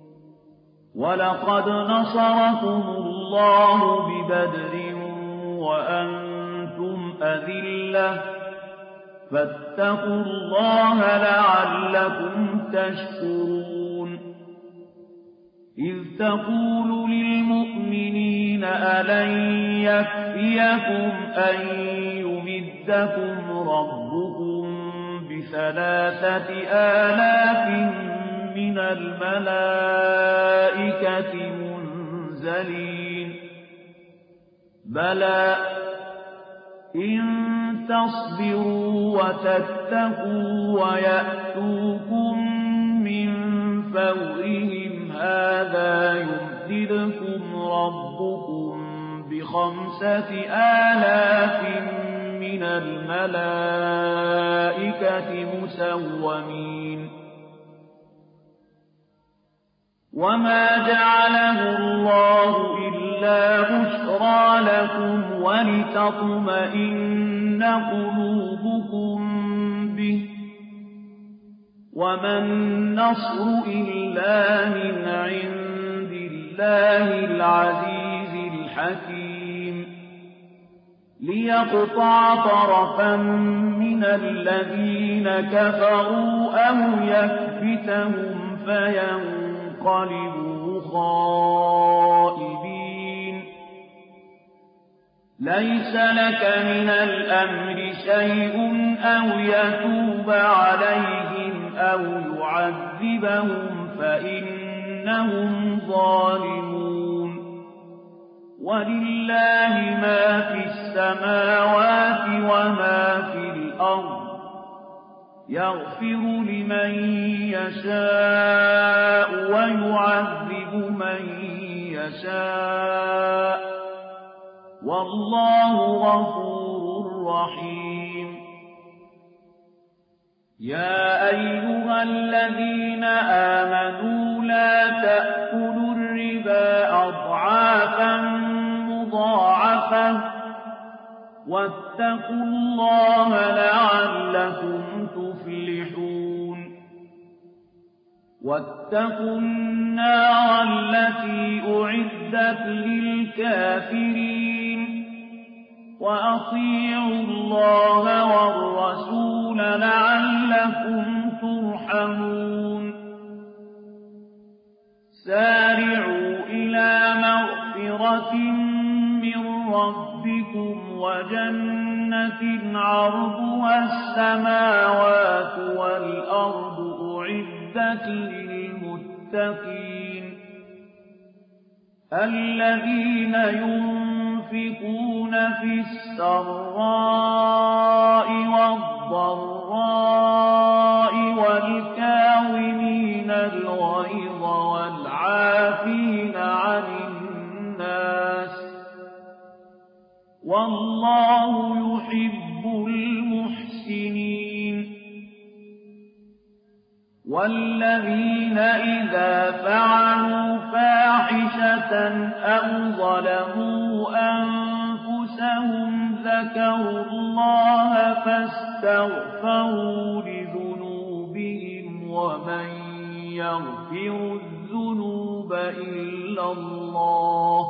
ولقد نصركم الله ببدر وأنتم أذلة فاتقوا الله لعلكم تشكرون إذ تقول للمؤمنين ألن يكفيكم أن يمدكم ربكم ب3,000 من الملائكة منزلين بلى إن تصبروا وتتقوا ويأتوكم من فورهم هذا يمددكم ربكم ب5,000 من الملائكة مسومين وما جعله الله إلا بشرى لكم ولتطمئن قلوبكم به وما النصر إلا من عند الله العزيز الحكيم ليقطع طرفا من الذين كفروا أو يكبتهم فينقلبوا خائبين ليس لك من الأمر شيء أو يتوب عليهم أو يعذبهم فإنهم ظالمون ولله ما في السماوات وما في الأرض يغفر لمن يشاء ويعذب من يشاء والله غفور رحيم يا أيها الذين آمنوا لا تأكلوا الربا أضعافا مضاعفة واتقوا الله لعلكم تفلحون واتقوا النار التي أعدت للكافرين وأطيعوا الله والرسول لعلكم ترحمون سارعوا إلى مغفرة من ربكم وجنة عرضها السماوات والأرض أعدت للمتقين الذين ينفقون في السراء والضراء والكاظمين الغيظ والعافين عن الناس والله يحب المحسنين والذين إذا فعلوا فاحشة أو ظلموا أنفسهم ذكروا الله فاستغفروا لذنوبهم ومن يغفر الذنوب إلا الله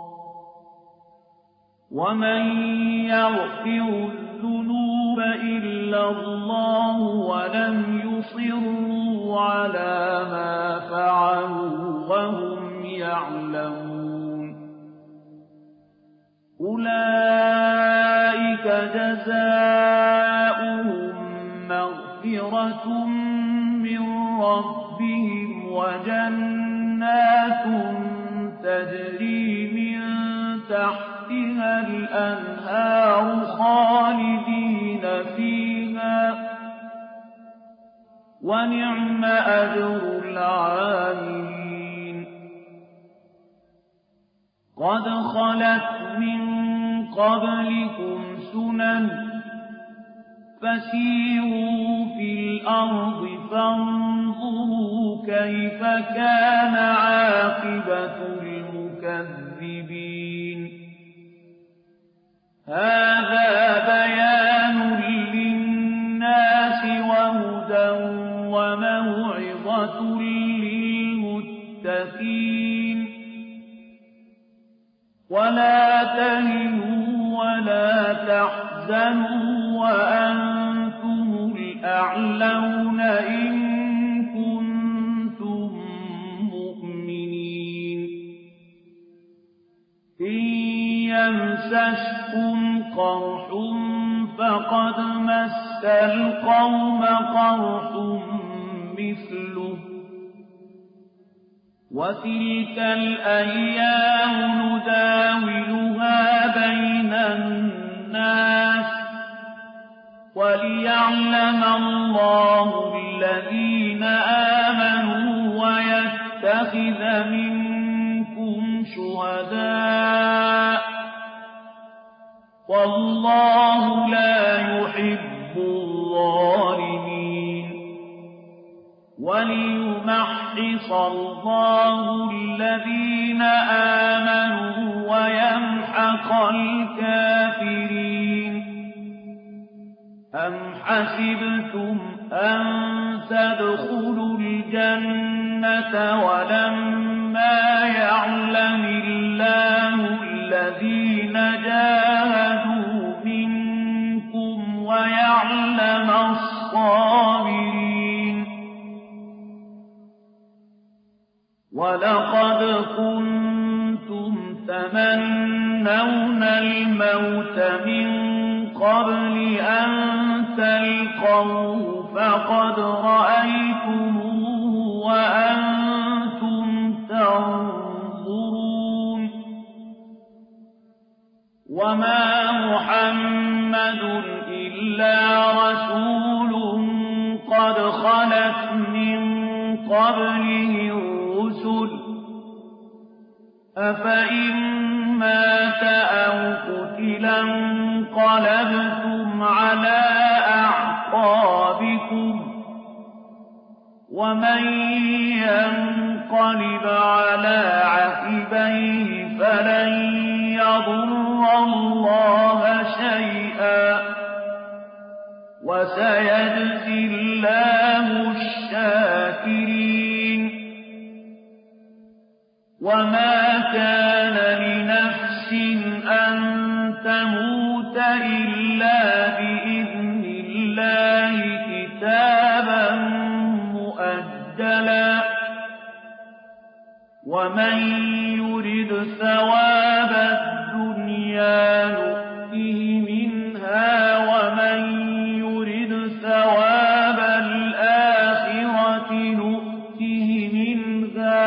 ولم يصروا على ما فعلوا وهم يعلمون أولئك جزاؤهم مغفرة من ربهم وجنات تجري من تحتها الأنهار خالدين فيها ونعم أجر العاملين قد خلت من قبلكم سنن فسيروا في الأرض فانظروا كيف كان عاقبة المكذبين هذا بيان للناس وهدى وموعظة للمتقين ولا تهنوا ولا تحزنوا وأنتم الأعلون إن كنتم مؤمنين إن يمسسكم قرح فقد مس القوم قرح مثله وتلك الأيام نداولها بين الناس وليعلم الله الذين آمنوا ويتخذ منكم شهداء والله لا يحب الظالمين وليمحص الله الذين آمنوا ويمحق الكافرين أم حسبتم أن تدخلوا الجنة ولما فإما يعلم الله الذين جاهدوا منكم ويعلم الصابرين ولقد كنتم تمنون الموت من قبل أن تلقوه فقد رأيتموه وأنتم تنظرون وما محمد إلا رسول قد خلت من قبله الرسل أفإن مات أو قتلا انقلبتم على أعقابكم ومن ينقلب على عقبيه فلن يضر الله شيئا وسيجزي الله الشاكرين وما كان لنفس أن تموت إلا بإذن الله كتابا مؤجلا ومن يرد ثواب الدنيا نؤته منها ومن يرد ثواب الآخرة نؤته منها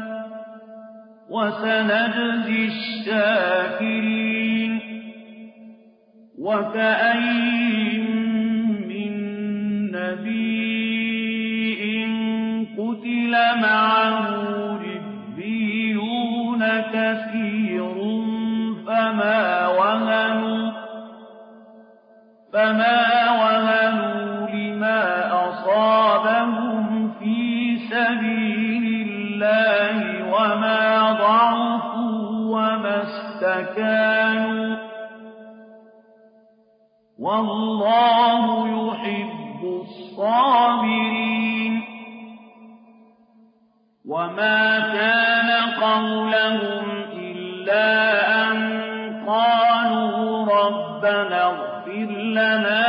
وسنجزي الشاكرين وكأين من نبي قتل معه ربيون كثير فما وهنوا لما أصابهم في سبيل الله وما ضعفوا وما استكانوا والله يحب الصابرين وما كان قولهم إلا أن قالوا ربنا اغفر لنا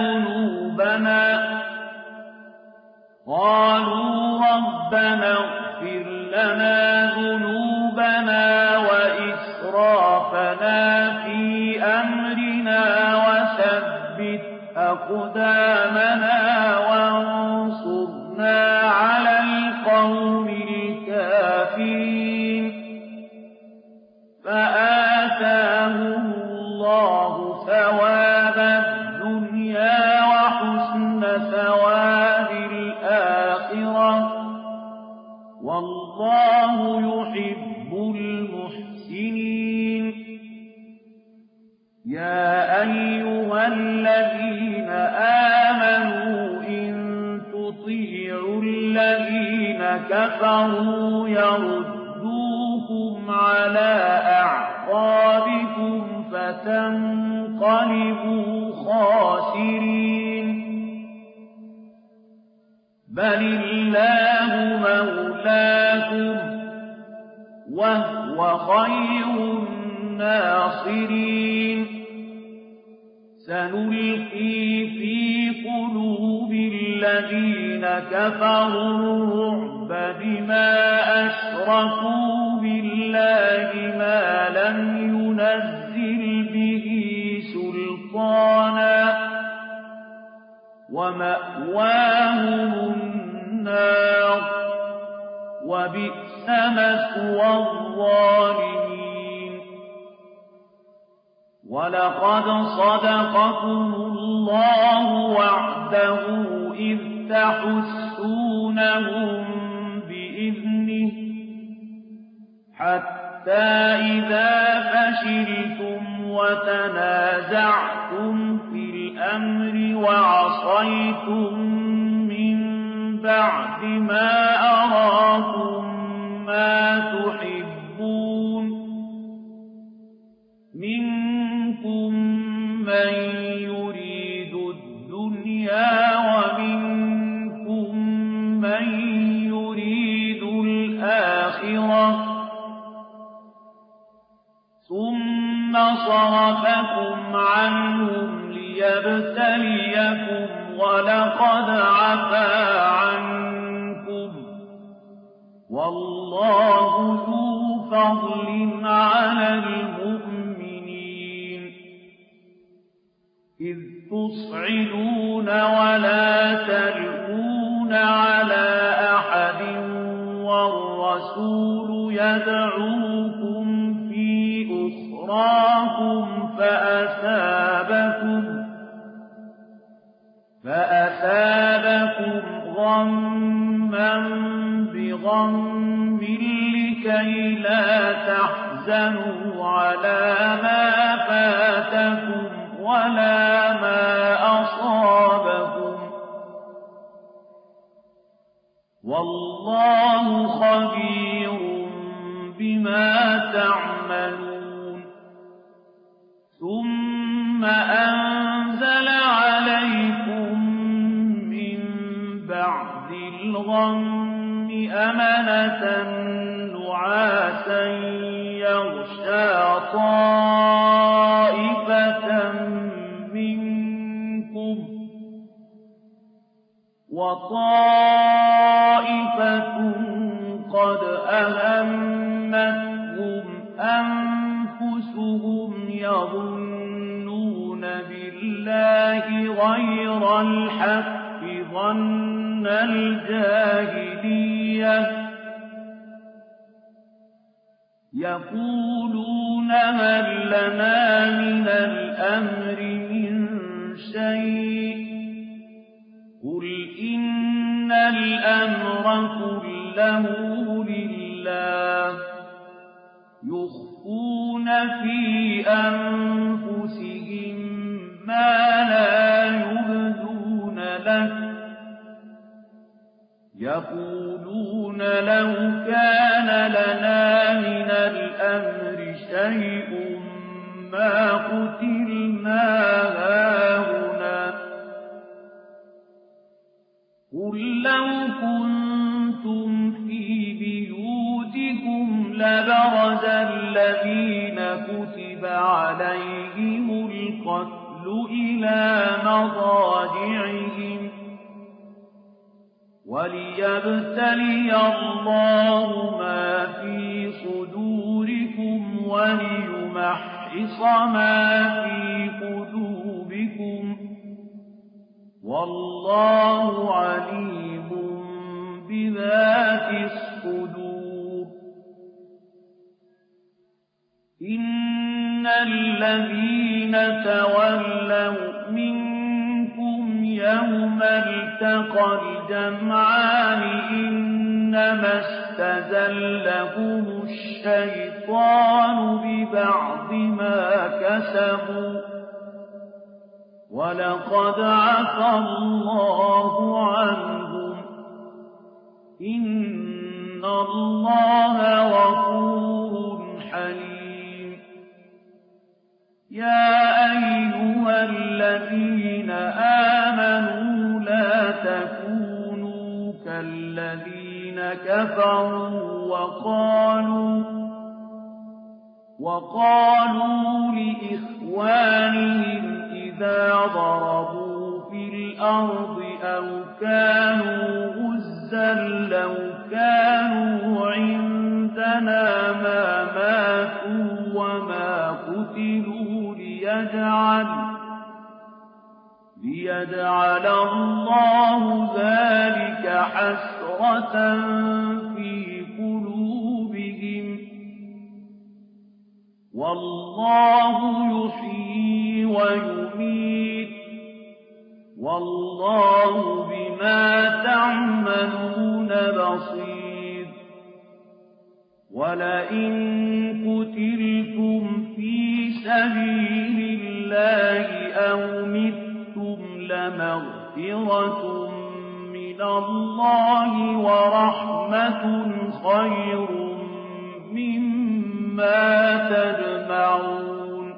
ذنوبنا وإسرافنا في أمرنا وثبت أقدامنا وانصرنا على القوم الكافرين فآتاهم الله ثواب الدنيا وحسن ثواب الآخرة والله يحب المحسنين يا أيها الذين آمنوا إن تطيعوا الذين كفروا يردوكم على أعقابكم فتنقلبوا خاسرين بل الله مولاكم وهو خير الناصرين سنلقي في قلوب الذين كفروا الرعب بما أشركوا بالله ما لم ينزل به سلطانا ومأواهم النار وبئس مثوى الظالمين ولقد صدقكم الله وعده إذ تحسونهم بإذنه حتى إذا فشلتم وتنازعتم في الأمر وعصيتم من بعد ما أراكم ما تحبون منكم من يريد الدنيا ومنكم من يريد الآخرة الآخرة ثم صرفكم عنهم ليبتليكم ولقد عفا عنكم والله ذو فضل على المؤمنين إذ تصعدون ولا تلقون على أحد والرسول يدعوكم في أخراكم فأثابكم غما بغم لكي لا تحزنوا على ما فاتكم ولا ما أصابكم والله خبير بما تعملون ثم أنزل عليكم من بعد الغم أمنة نعاسا يغشى طائفة منكم وطائفة قد أهمتهم أنفسهم يظنون بالله غير الحق ظن الجاهلية يقولون هل لنا من الأمر من شيء قل إن الأمر كله لله يخفون في أنفسهم ما لا يبدون لك يقولون لو كان لنا من الأمر شيء ما قتلنا هاهنا قل لو كنتم في بيوتكم لبرز الذين كتب عليهم القتل إلى مضاجعهم وليبتلي الله ما في صدوركم وليمحص ما في قلوبكم والله عليم بذات الصدور إن الذين تولوا منكم يوم التقى الجمعان إنما استزلهم الشيطان ببعض ما كسبوا ولقد عفا الله عنهم إن الله غفور حليم يا أيها الذين آمنوا لا تكونوا كالذين كفروا وقالوا لإخوانهم إذا ضربوا في الأرض أو كانوا غزا لو كانوا عندنا ما ماتوا وما قتلوا ليجعل الله ذلك حسرة في قلوبهم والله يحيي ويميت والله بما تعملون بصير ولئن قتلتم في سبيل الله أو متم لمغفرة من الله ورحمة خير مما تجمعون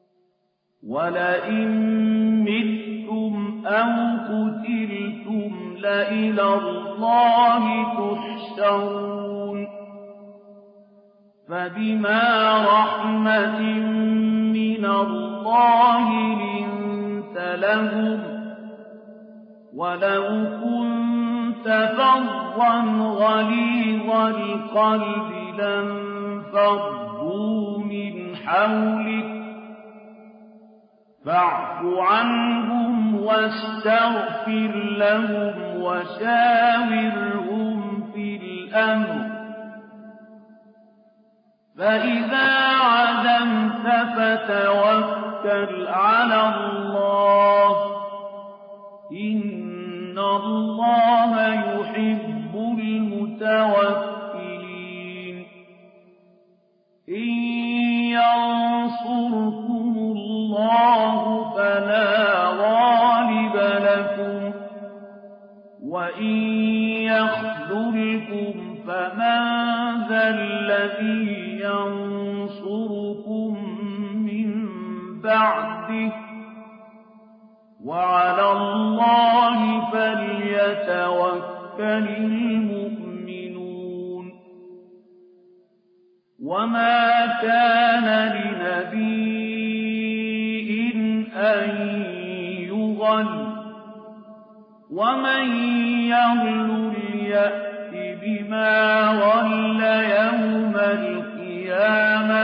ولئن متم أو قتلتم ثُمَّ إِلَى اللَّهِ تُحْشَرُونَ فَبِمَا رَحْمَةٍ مِّنَ اللَّهِ لِنتَ لَهُمْ وَلَوْ كُنتَ فَظًّا غَلِيظَ الْقَلْبِ لَانفَضُّوا مِنْ حَوْلِكَ فَاعْفُ عَنْهُمْ وَاسْتَغْفِرْ لَهُمْ وَشَاوِرْهُمْ فِي الْأَمْرِ فَإِذَا عَزَمْتَ فَتَوَكَّلْ عَلَى اللَّهِ إِنَّ اللَّهَ يُحِبُّ الْمُتَوَكِّلِينَ إِن يَنصُرْكُمُ اللَّهُ فَلَا غَالِبَ لَكُمْ وَإِن يَخْذُلْكُمْ فَمَن ذَا الَّذِي يَنصُرُكُم مِّن بَعْدِهِ وَعَلَى اللَّهِ فَلْيَتَوَكَّلِ الْمُؤْمِنُونَ وَمَا كَانَ لِنَبِيٍّ أَن يُغَلَّ وَمَن يَغْلُلْ يَأْتِ بِمَا غَلَّ يَوْمَ الْقِيَامَةِ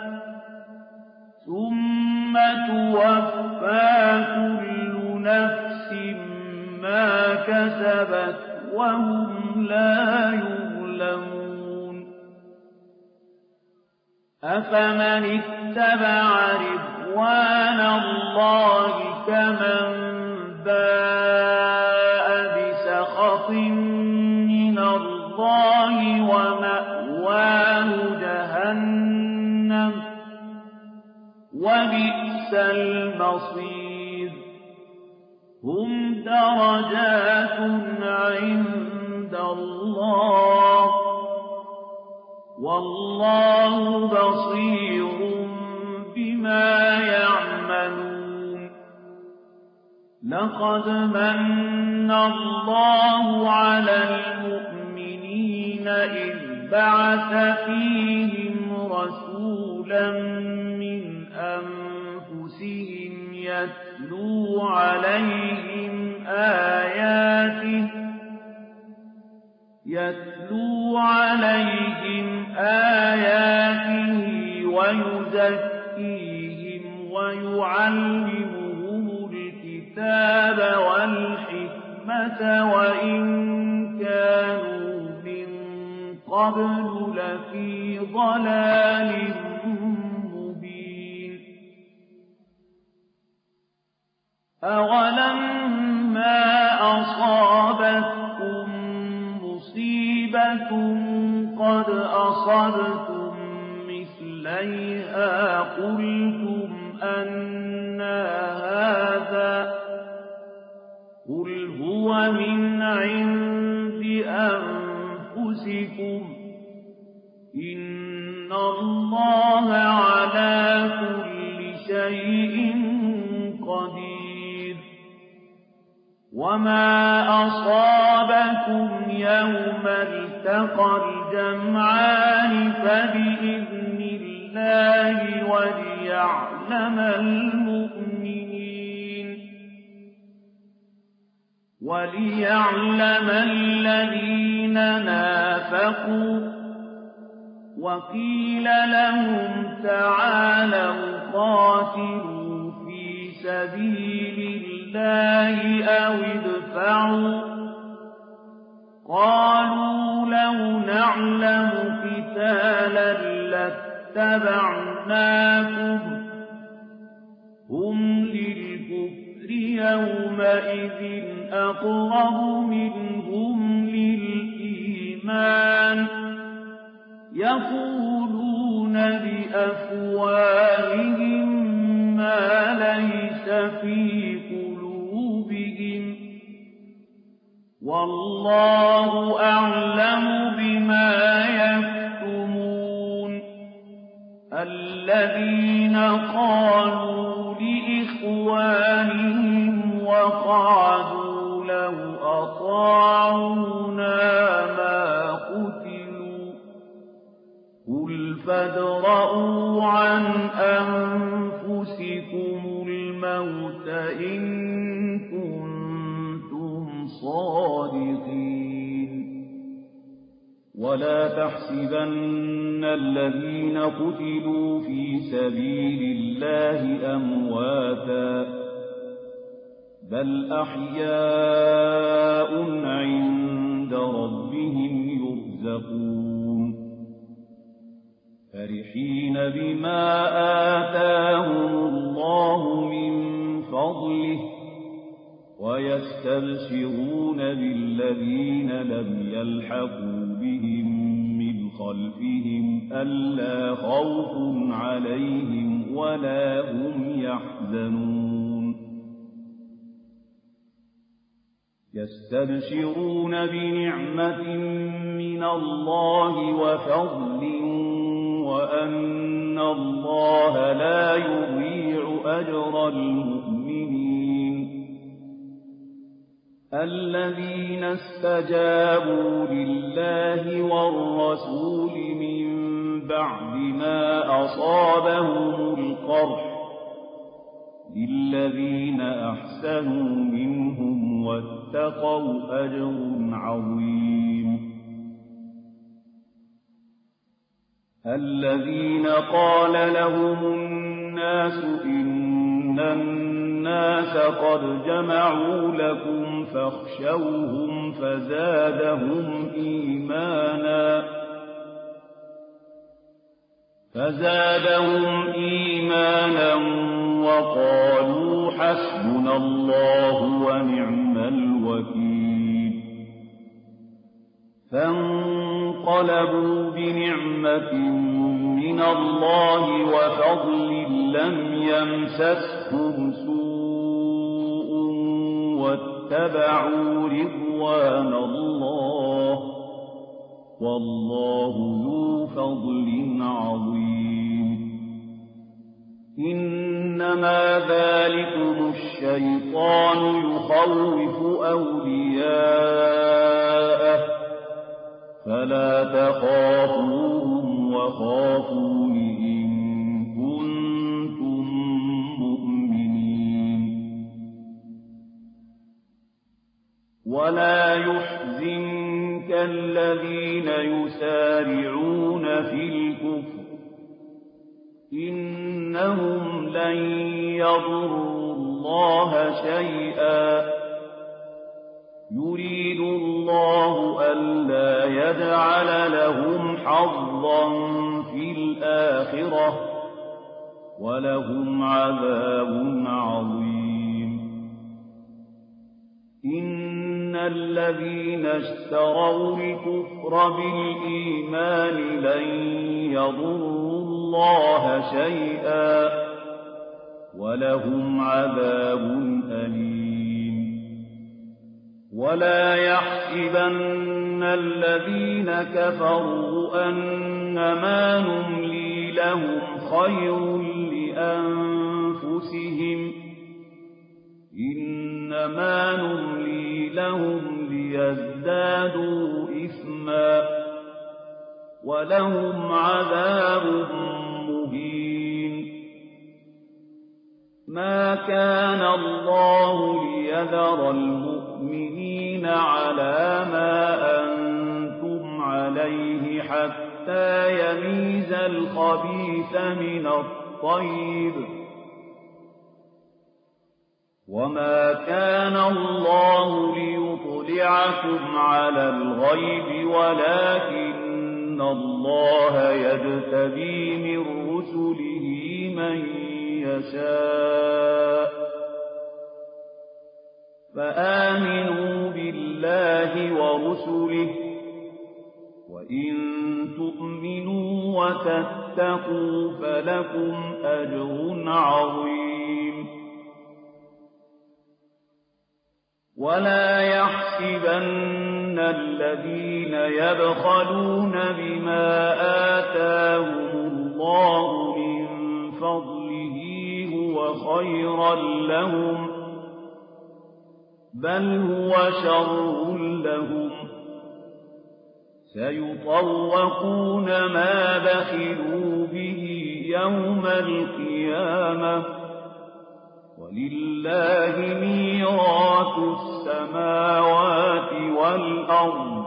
ثُمَّ تُوَفَّىٰ كُلُّ نَفْسٍ مَّا كَسَبَتْ وَهُمْ لَا يُظْلَمُونَ أَفَمَنِ اتَّبَعَ رِضْوَانَ اللَّهِ كَمَن بَاءَ بِسَخَطٍ مِّنَ اللَّهِ وَمَأْوَاهُ جَهَنَّمُ وَبِئْسَ الْمَصِيرُ هُمْ دَرَجَاتٌ عِندَ اللَّهِ وَاللَّهُ بَصِيرٌ بِمَا يَعْمَلُونَ لَقَدْ مَنَّ اللَّهُ عَلَى الْمُؤْمِنِينَ إِذْ بَعَثَ فِيهِمْ رَسُولًا مِّنْ أَنفُسِهِمْ يَتْلُو عَلَيْهِمْ آيَاتِهِ وَيُزَكِّيهِمْ وَيُعَلِّمُهُمُ الْكِتَابَ وَالْحِكْمَةَ وَإِن كَانُوا مِن قَبْلُ لَفِي ضَلَالٍ مُّبِينٍ أَوَلَمَّا أَصَابَتْكُم مُّصِيبَةٌ قَدْ أَصَبْتُم مِّثْلَيْهَا قُلْتُمْ أَنَّىٰ هَٰذَا ۖ قُلْ هُوَ مِنْ عِندِ أَنفُسِكُمْ ۗ إِنَّ اللَّهَ عَلَىٰ كُلِّ شَيْءٍ قَدِيرٌ وَمَا أَصَابَكُمْ يَوْمَ الْتَقَى الْجَمْعَانِ فَبِإِذْنِ اللَّهِ وَلِيَعْلَمَ الَّذِينَ نَافَقُوا ۚ وَقِيلَ لَهُمْ تَعَالَوْا قَاتِلُوا فِي سَبِيلِ اللَّهِ أَوِ ادْفَعُوا ۖ قَالُوا لَوْ نَعْلَمُ قِتَالًا لَّاتَّبَعْنَاكُمْ ۗ هُمْ لِلْكُفْرِ يَوْمَئِذٍ أَقْرَبُ مِنْهُمْ لِلْإِيمَانِ يَقُولُونَ بِأَفْوَاهِهِم مَّا لَيْسَ فِي قُلُوبِهِمْ ۗ وَاللَّهُ أَعْلَمُ بِمَا يَكْتُمُونَ الَّذِينَ قَالُوا لِإِخْوَانِهِمْ وَقَعَدُوا لَوْ أَطَاعُونَا يطاوعونا ما قتلوا قل فادرءوا عن أنفسكم الموت إن كنتم صادقين ولا تحسبن الذين قتلوا في سبيل الله أمواتا بل أحياء عند ربهم يرزقون فرحين بما آتاهم الله من فضله ويستبشرون بالذين لم يلحقوا بهم من خلفهم ألا خوف عليهم ولا هم يحزنون يستبشرون بنعمة من الله وفضل وأن الله لا يضيع أجر المؤمنين الذين استجابوا لله والرسول من بعد ما أصابهم القرح للذين أحسنوا منهم واتقوا أجر عظيم الذين قال لهم الناس إن الناس قد جمعوا لكم فاخشوهم فزادهم إيمانا وقالوا حسبنا الله ونعم الوكيل فانقلبوا بنعمة من الله وفضل لم يمسسهم سوء واتبعوا رضوان الله والله ذو فضل عظيم إنما ذلكم الشيطان يخوف أولياءه فلا تخافوهم وخافون إن كنتم مؤمنين ولا يحزنك الذين يسارعون في الكفر إنهم لن يضروا الله شيئا يريد الله ألا يجعل لهم حظا في الآخرة ولهم عذاب عظيم إن الذين اشتروا الكفر بالإيمان لن يضروا الله شيئا ولهم عذاب أليم ولا يحسبن الذين كفروا أنما نملي لهم خير لأنفسهم إنما نملي لهم ليزدادوا إثما ولهم عذاب مهين ما كان الله ليذر المؤمنين على ما أنتم عليه حتى يميز الخبيث من الطيب وما كان الله ليطلعكم على الغيب ولكن الله يجتبي من رسله من يشاء فآمنوا بالله ورسله وإن تؤمنوا وتتقوا فلكم أجر عظيم ولا يحسبن الذين يبخلون بما آتاهم الله من فضله هو خيرا لهم بل هو شر لهم سيطوقون ما بخلوا به يوم القيامة ولله ميراث السماوات والأرض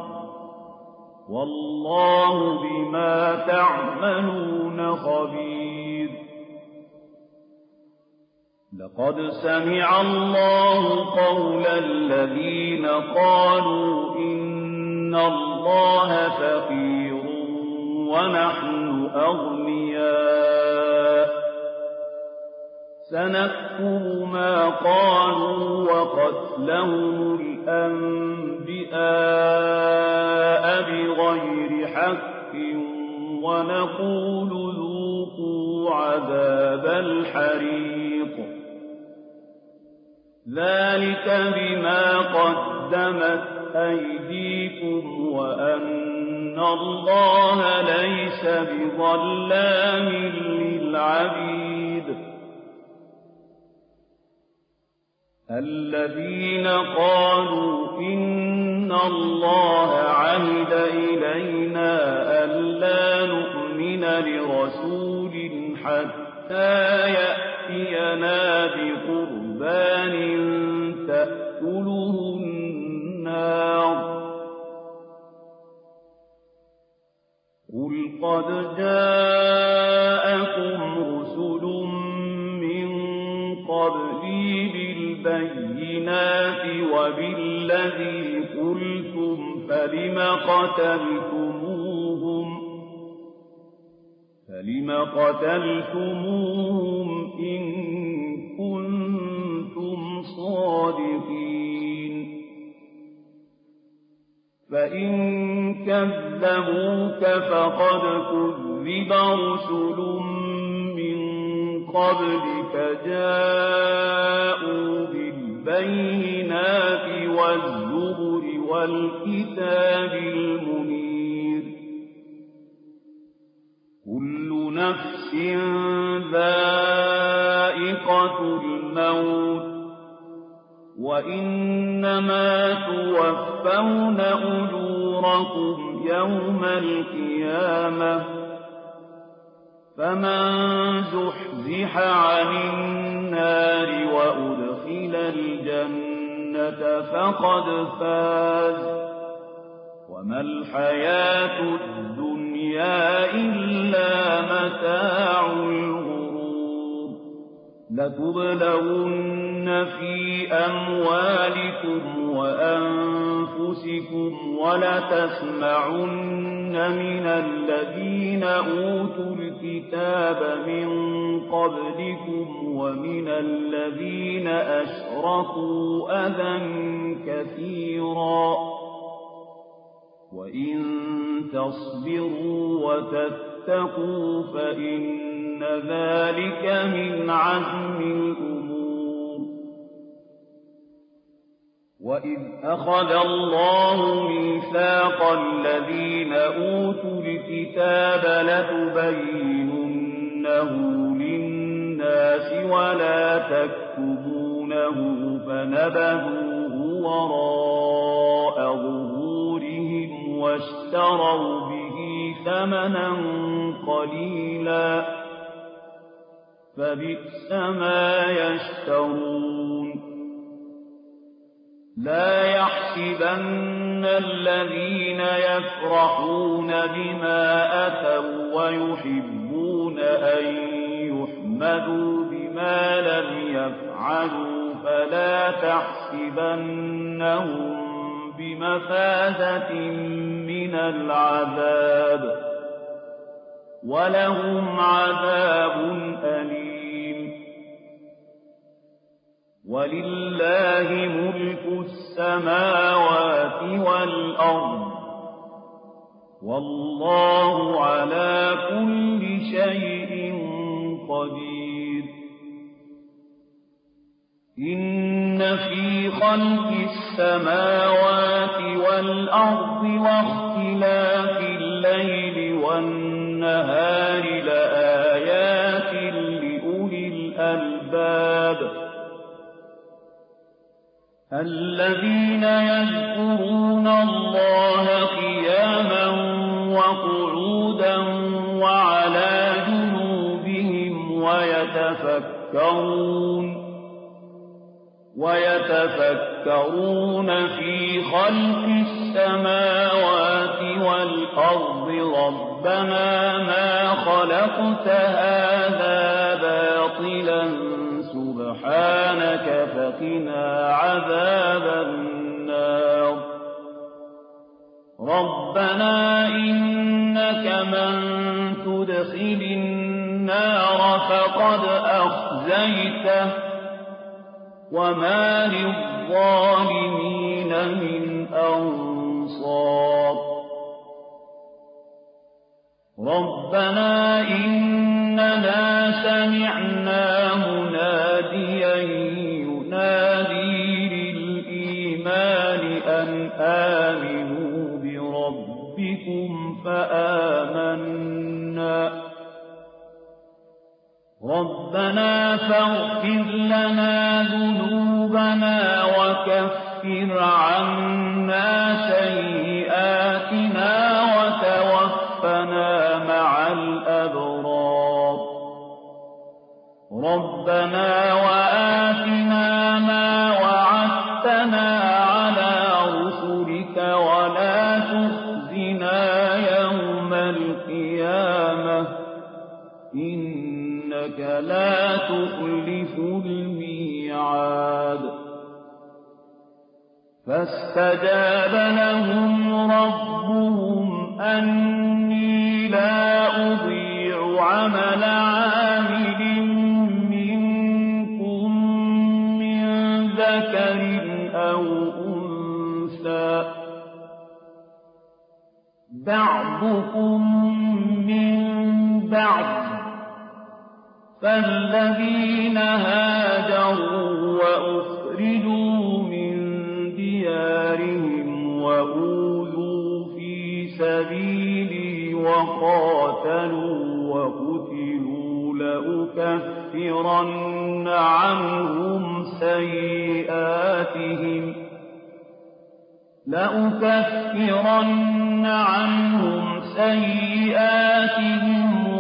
والله بما تعملون خبير لقد سمع الله قول الذين قالوا إن الله فقير ونحن أغنياء سنكتب ما قالوا وقتلهم الأنبياء بغير حق ونقول ذوقوا عذاب الحريق ذلك بما قدمت أيديكم وأن الله ليس بظلام للعبيد الذين قالوا إن الله عهد إلينا ألا نؤمن لرسول حتى يأتينا بقربان تأكله النار قل قد جاءكم رسل من قبلي بالبينات وبالذي قلتم فلم قتلتموهم إن كنتم صادقين فإن كذبوك فقد كذب رسل من قبلك جاءوا بالبينات والزبر والكتاب المنير كل نفس ذائقة الموت وإنما توفون أجوركم يوم القيامة فمن زحزح عن النار وأدخل الجنة فقد فاز وما الحياة الدنيا إلا متاع الغرور لتبلون في أموالكم وأنفسكم ولتسمعن من الذين أوتوا الكتاب من قبلكم ومن الذين أشركوا أذى كثيرا وإن تصبروا وتتقوا فإن ذلك من عزم الأمور وإذ أخذ الله ميثاق الذين أوتوا الكتاب لتبيننه للناس ولا تكتمونه فنبذوه وراء ظهورهم واشتروا به ثمنا قليلا فبئس ما يشترون لا يحسبن الذين يفرحون بما أتوا ويحبون أن يحمدوا بما لم يفعلوا فلا تحسبنهم بمفازة من العذاب ولهم عذاب أليم ولله ملك السماوات والأرض والله على كل شيء قدير إن في خلق السماوات والأرض واختلاف الليل والنهار لآيات لأولي الألباب الذين يذكرون الله قياما وقعودا وعلى جنوبهم ويتفكرون في خلق السماوات والأرض ربنا ما خلقت هذا باطلا سبحانك فقنا عذاب النار ربنا إنك من تدخل النار فقد أخزيته وما للظالمين من أنصار ربنا إننا سمعنا مناديا ينادي للإيمان أن آمنوا بربكم فآمنا ربنا فاغفر لنا ذنوبنا وكفر عنا سيئاتنا وتوفنا مع الأبرار ربنا وآتنا ما وعدتنا على رسلك ولا تخزنا يوم القيامة إنك لا تخلف الميعاد فاستجاب لهم ربهم أني لا أضيع عمل عامل منكم من ذكر أو أنثى بعضكم من بعض فالذين هاجروا وأخرجوا من ديارهم وأوذوا في سبيلي وقاتلوا وقتلوا لأكفرن عنهم سيئاتهم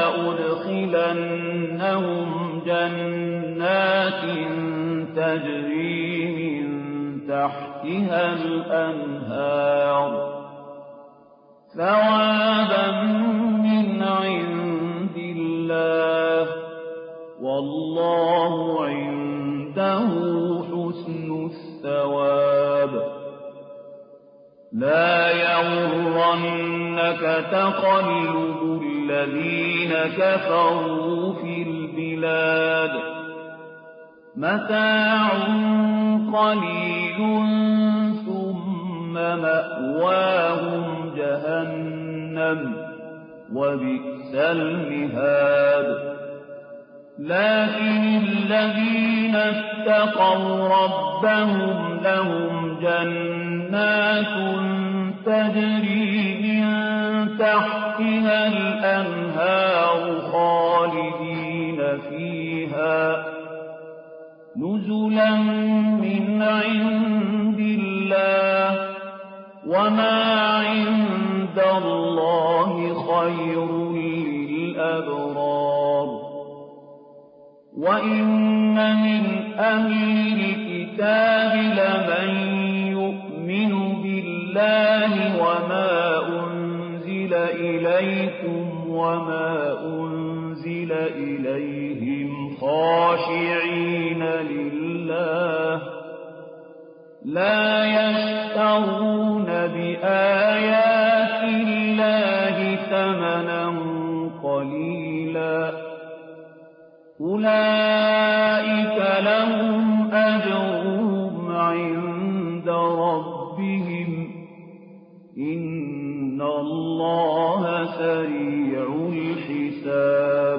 ولأدخلنهم جنات تجري من تحتها الأنهار ثوابا من عند الله والله عنده حسن الثواب لا يغرنك تقلب الذين كفروا في البلاد متاع قليل ثم مأواهم جهنم وبئس المهاد لكن الذين اتقوا ربهم لهم جنات تجري من تحتها الأنهار خالدين فيها نزلا من عند الله وما عند الله خير للأبرار وإن من أهل الكتاب لمن يؤمن بالله وما أنزل إليكم وما أنزل إليهم خاشعين لله لا يشترون بآيات الله ثمنا قليلا أولئك لهم أجرهم عند ربهم إن الله سريع الحساب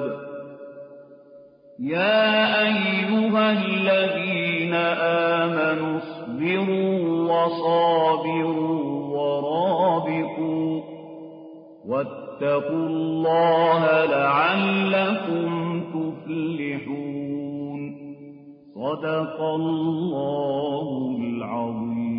يا أيها الذين آمنوا اصبروا وصابروا ورابطوا واتقوا الله لعلكم تفلحون صدق الله العظيم.